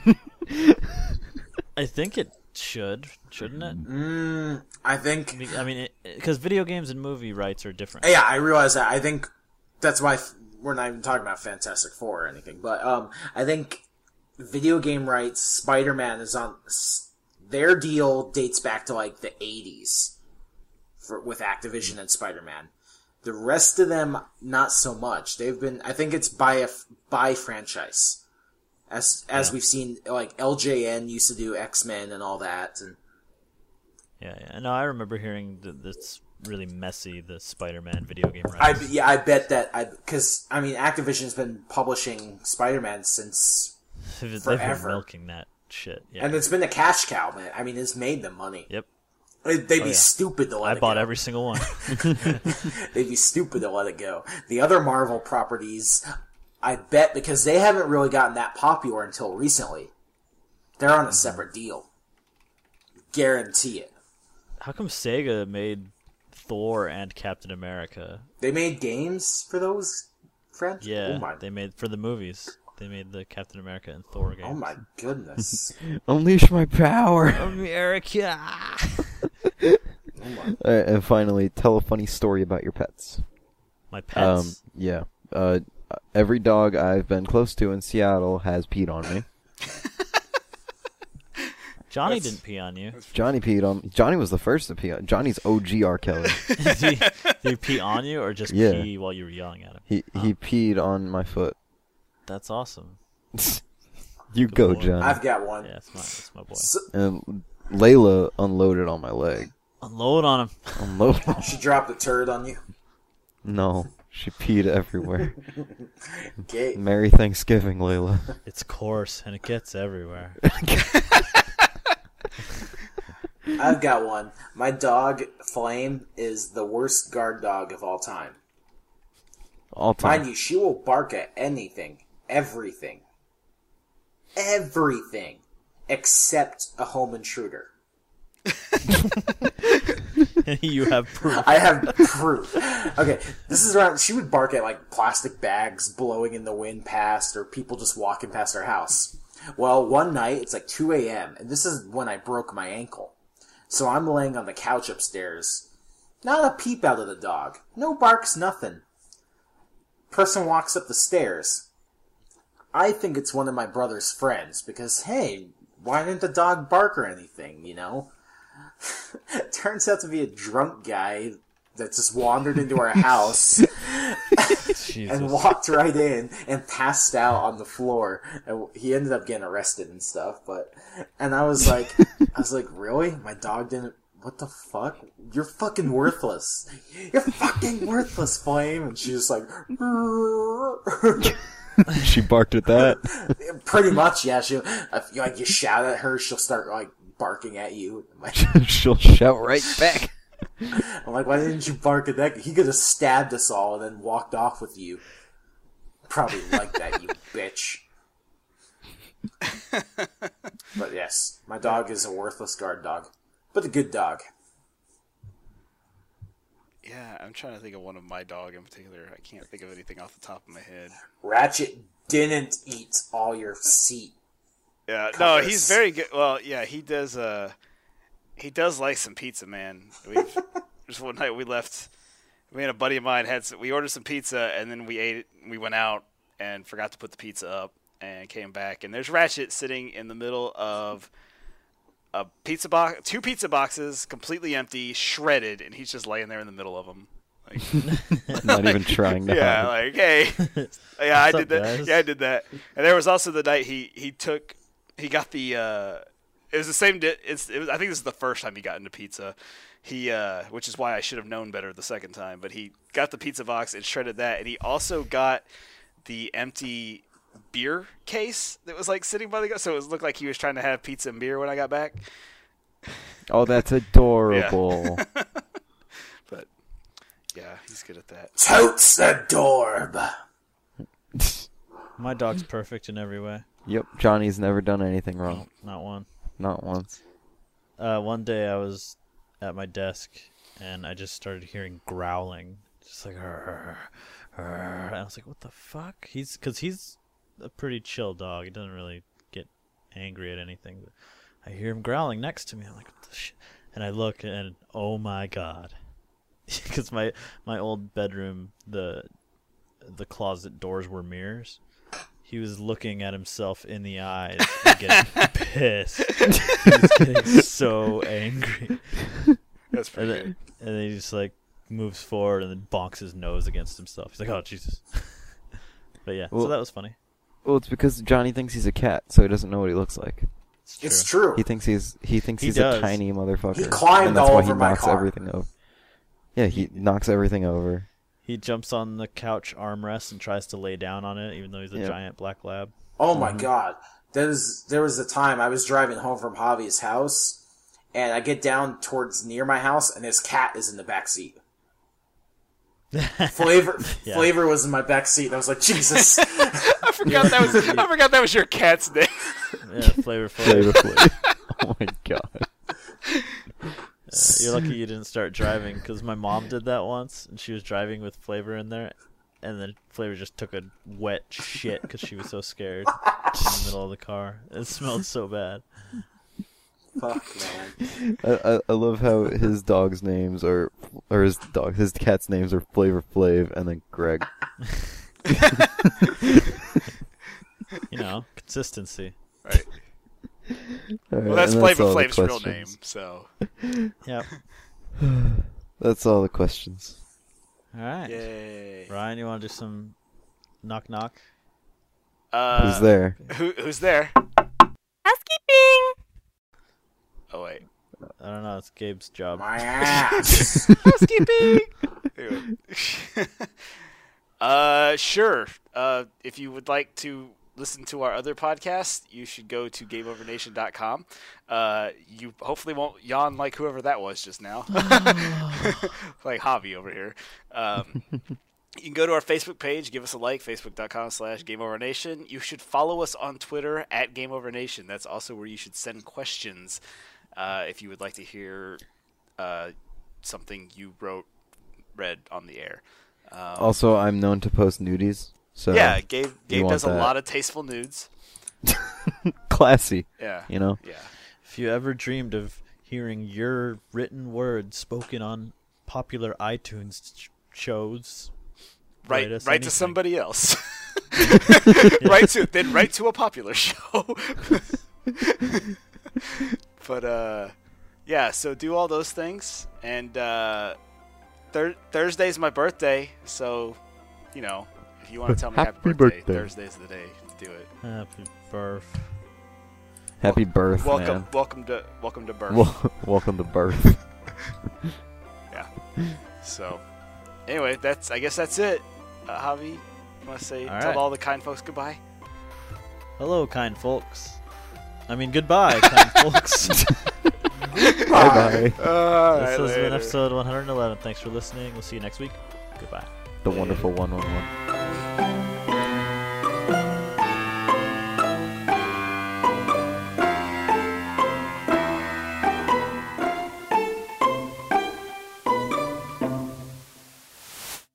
I think it shouldn't it? I think... I mean, because video games and movie rights are different. Yeah, I realize that. I think that's why we're not even talking about Fantastic Four or anything. But I think video game rights, Spider-Man is on... Their deal dates back to, like, the 80s with Activision and Spider-Man. The rest of them, not so much. They've been... I think it's by franchise. As we've seen, like, LJN used to do X-Men and all that. And Yeah. No, I remember hearing that it's really messy, the Spider-Man video game rights. I bet that... Because, I mean, Activision's been publishing Spider-Man since They've forever. been milking that shit. Yeah. And it's been a cash cow, man. I mean, it's made them money. Yep. They'd be stupid to let I it bought go. every single one. They'd be stupid to let it go. The other Marvel properties, I bet, because they haven't really gotten that popular until recently, they're on a separate deal. Guarantee it. How come Sega made Thor and Captain America? They made games for those franchises? Yeah, they made for the movies. They made the Captain America and Thor games. Oh my goodness. Unleash my power. America! And finally, tell a funny story about your pets. My pets. Yeah. Every dog I've been close to in Seattle has peed on me. Johnny didn't pee on you. Johnny peed on me. Johnny was the first to pee on. Johnny's OG R. Kelly. Did he pee on you or just pee while you were yelling at him? He peed on my foot. That's awesome. You go, boy. Johnny. I've got one. Yeah, it's my boy. And Layla unloaded on my leg. Unload on him. Unload? She dropped a turd on you. No, she peed everywhere. Okay. Merry Thanksgiving, Layla. It's coarse and it gets everywhere. I've got one. My dog, Flame, is the worst guard dog of all time. All time. Mind you, she will bark at anything. Everything. Everything. Except a home intruder. You have proof. I have proof. Okay, this is around... She would bark at, like, plastic bags blowing in the wind past, or people just walking past our house. Well, one night, it's like 2 a.m., and this is when I broke my ankle. So I'm laying on the couch upstairs. Not a peep out of the dog. No barks, nothing. Person walks up the stairs. I think it's one of my brother's friends, because, hey, why didn't the dog bark or anything, you know? Turns out to be a drunk guy that just wandered into our house and walked right in and passed out on the floor. And he ended up getting arrested and stuff. And I was like, really? My dog didn't? What the fuck? You're fucking worthless. You're fucking worthless, Flame. And she was like, She barked at that. pretty much, yeah. She, like, you shout at her, she'll start like barking at you. She'll shout right back. I'm like, why didn't you bark at that? He could have stabbed us all and then walked off with you. Probably like that, you bitch. But yes, my dog is a worthless guard dog, but a good dog. Yeah, I'm trying to think of one of my dog in particular. I can't think of anything off the top of my head. Ratchet didn't eat all your seat. Yeah, covers. no, he's very good. Well, yeah, he does like some pizza, man. Just one night we left. Me and a buddy of mine we ordered some pizza, and then we ate it. And we went out and forgot to put the pizza up, and came back, and there's Ratchet sitting in the middle of a pizza box, 2 pizza boxes, completely empty, shredded, and he's just laying there in the middle of them. Like, Not even trying to yeah, hide. like, hey, yeah, I What's did up, that. guys? Yeah, I did that. And there was also the night he got the. It was the same. I think this is the first time he got into pizza. Which is why I should have known better the second time. But he got the pizza box and shredded that, and he also got the empty beer case that was like sitting by the so it looked like he was trying to have pizza and beer when I got back. Oh, that's adorable. But yeah, he's good at that. Totes adorb. My dog's perfect in every way. Yep, Johnny's never done anything wrong. Not one. Not once. One day I was at my desk, and I just started hearing growling, just like, "Arr, arr," and I was like, what the fuck? Because he's a pretty chill dog. He doesn't really get angry at anything. But I hear him growling next to me. I'm like, what the shit? And I look, and oh my god. Because my old bedroom, the closet doors were mirrors. He was looking at himself in the eyes and getting pissed. He was getting so angry. That's pretty good. And then he just like moves forward and then bonks his nose against himself. He's like, oh Jesus. But yeah, Well- so that was funny. Well, it's because Johnny thinks he's a cat, so he doesn't know what he looks like. It's true. He thinks he's does. a tiny motherfucker. He climbed and that's all why over he my knocks car. everything over. Yeah, he knocks everything over. He jumps on the couch armrest and tries to lay down on it, even though he's a Yep. giant black lab. Oh my god. There was a time I was driving home from Javi's house, and I get down towards near my house, and his cat is in the back seat. Flavor Yeah. Flavor was in my back seat, and I was like, Jesus. I forgot that was your cat's name. Yeah, Flavor Flav. Flavor Flav. Oh my god. You're lucky you didn't start driving, because my mom did that once, and she was driving with Flavor in there, and then Flavor just took a wet shit because she was so scared in the middle of the car. It smelled so bad. Fuck, man. I love how his dog's names are, or his cat's names are Flavor Flav and then Greg. You know, consistency. Right. Alright, Well, that's and Flavor all the Flav's real name. questions. So. Yep. That's all the questions. All right. Yay. Ryan, you want to do some knock knock? Who's there? Who's there? Housekeeping! Oh wait. I don't know. It's Gabe's job. My ass. Housekeeping. Anyway. Sure. If you would like to listen to our other podcast, you should go to GameOverNation.com. You hopefully won't yawn like whoever that was just now, like Javi over here. You can go to our Facebook page, give us a like, facebook.com/GameOverNation. You should follow us on Twitter @GameOverNation. That's also where you should send questions if you would like to hear something you read on the air. Also, I'm known to post nudies. So Yeah, Gabe want does a that. lot of tasteful nudes. classy, Yeah. you know. Yeah. If you ever dreamed of hearing your written words spoken on popular iTunes shows, Write us to anything. somebody else. Write to a popular show. But yeah, so do all those things, and Thursday's my birthday, so you know, if you want to tell me happy Happy birthday, birthday. Thursday's the day to do it. happy birth. Happy birth, Welcome man. welcome to birth. Welcome to birth. Yeah. So, anyway, I guess that's it. Javi, you want to say All tell right. all the kind folks goodbye? Hello, kind folks. I mean, goodbye, kind folks. Bye bye. This has been episode 111. Thanks for listening. We'll see you next week. Goodbye. The wonderful 111.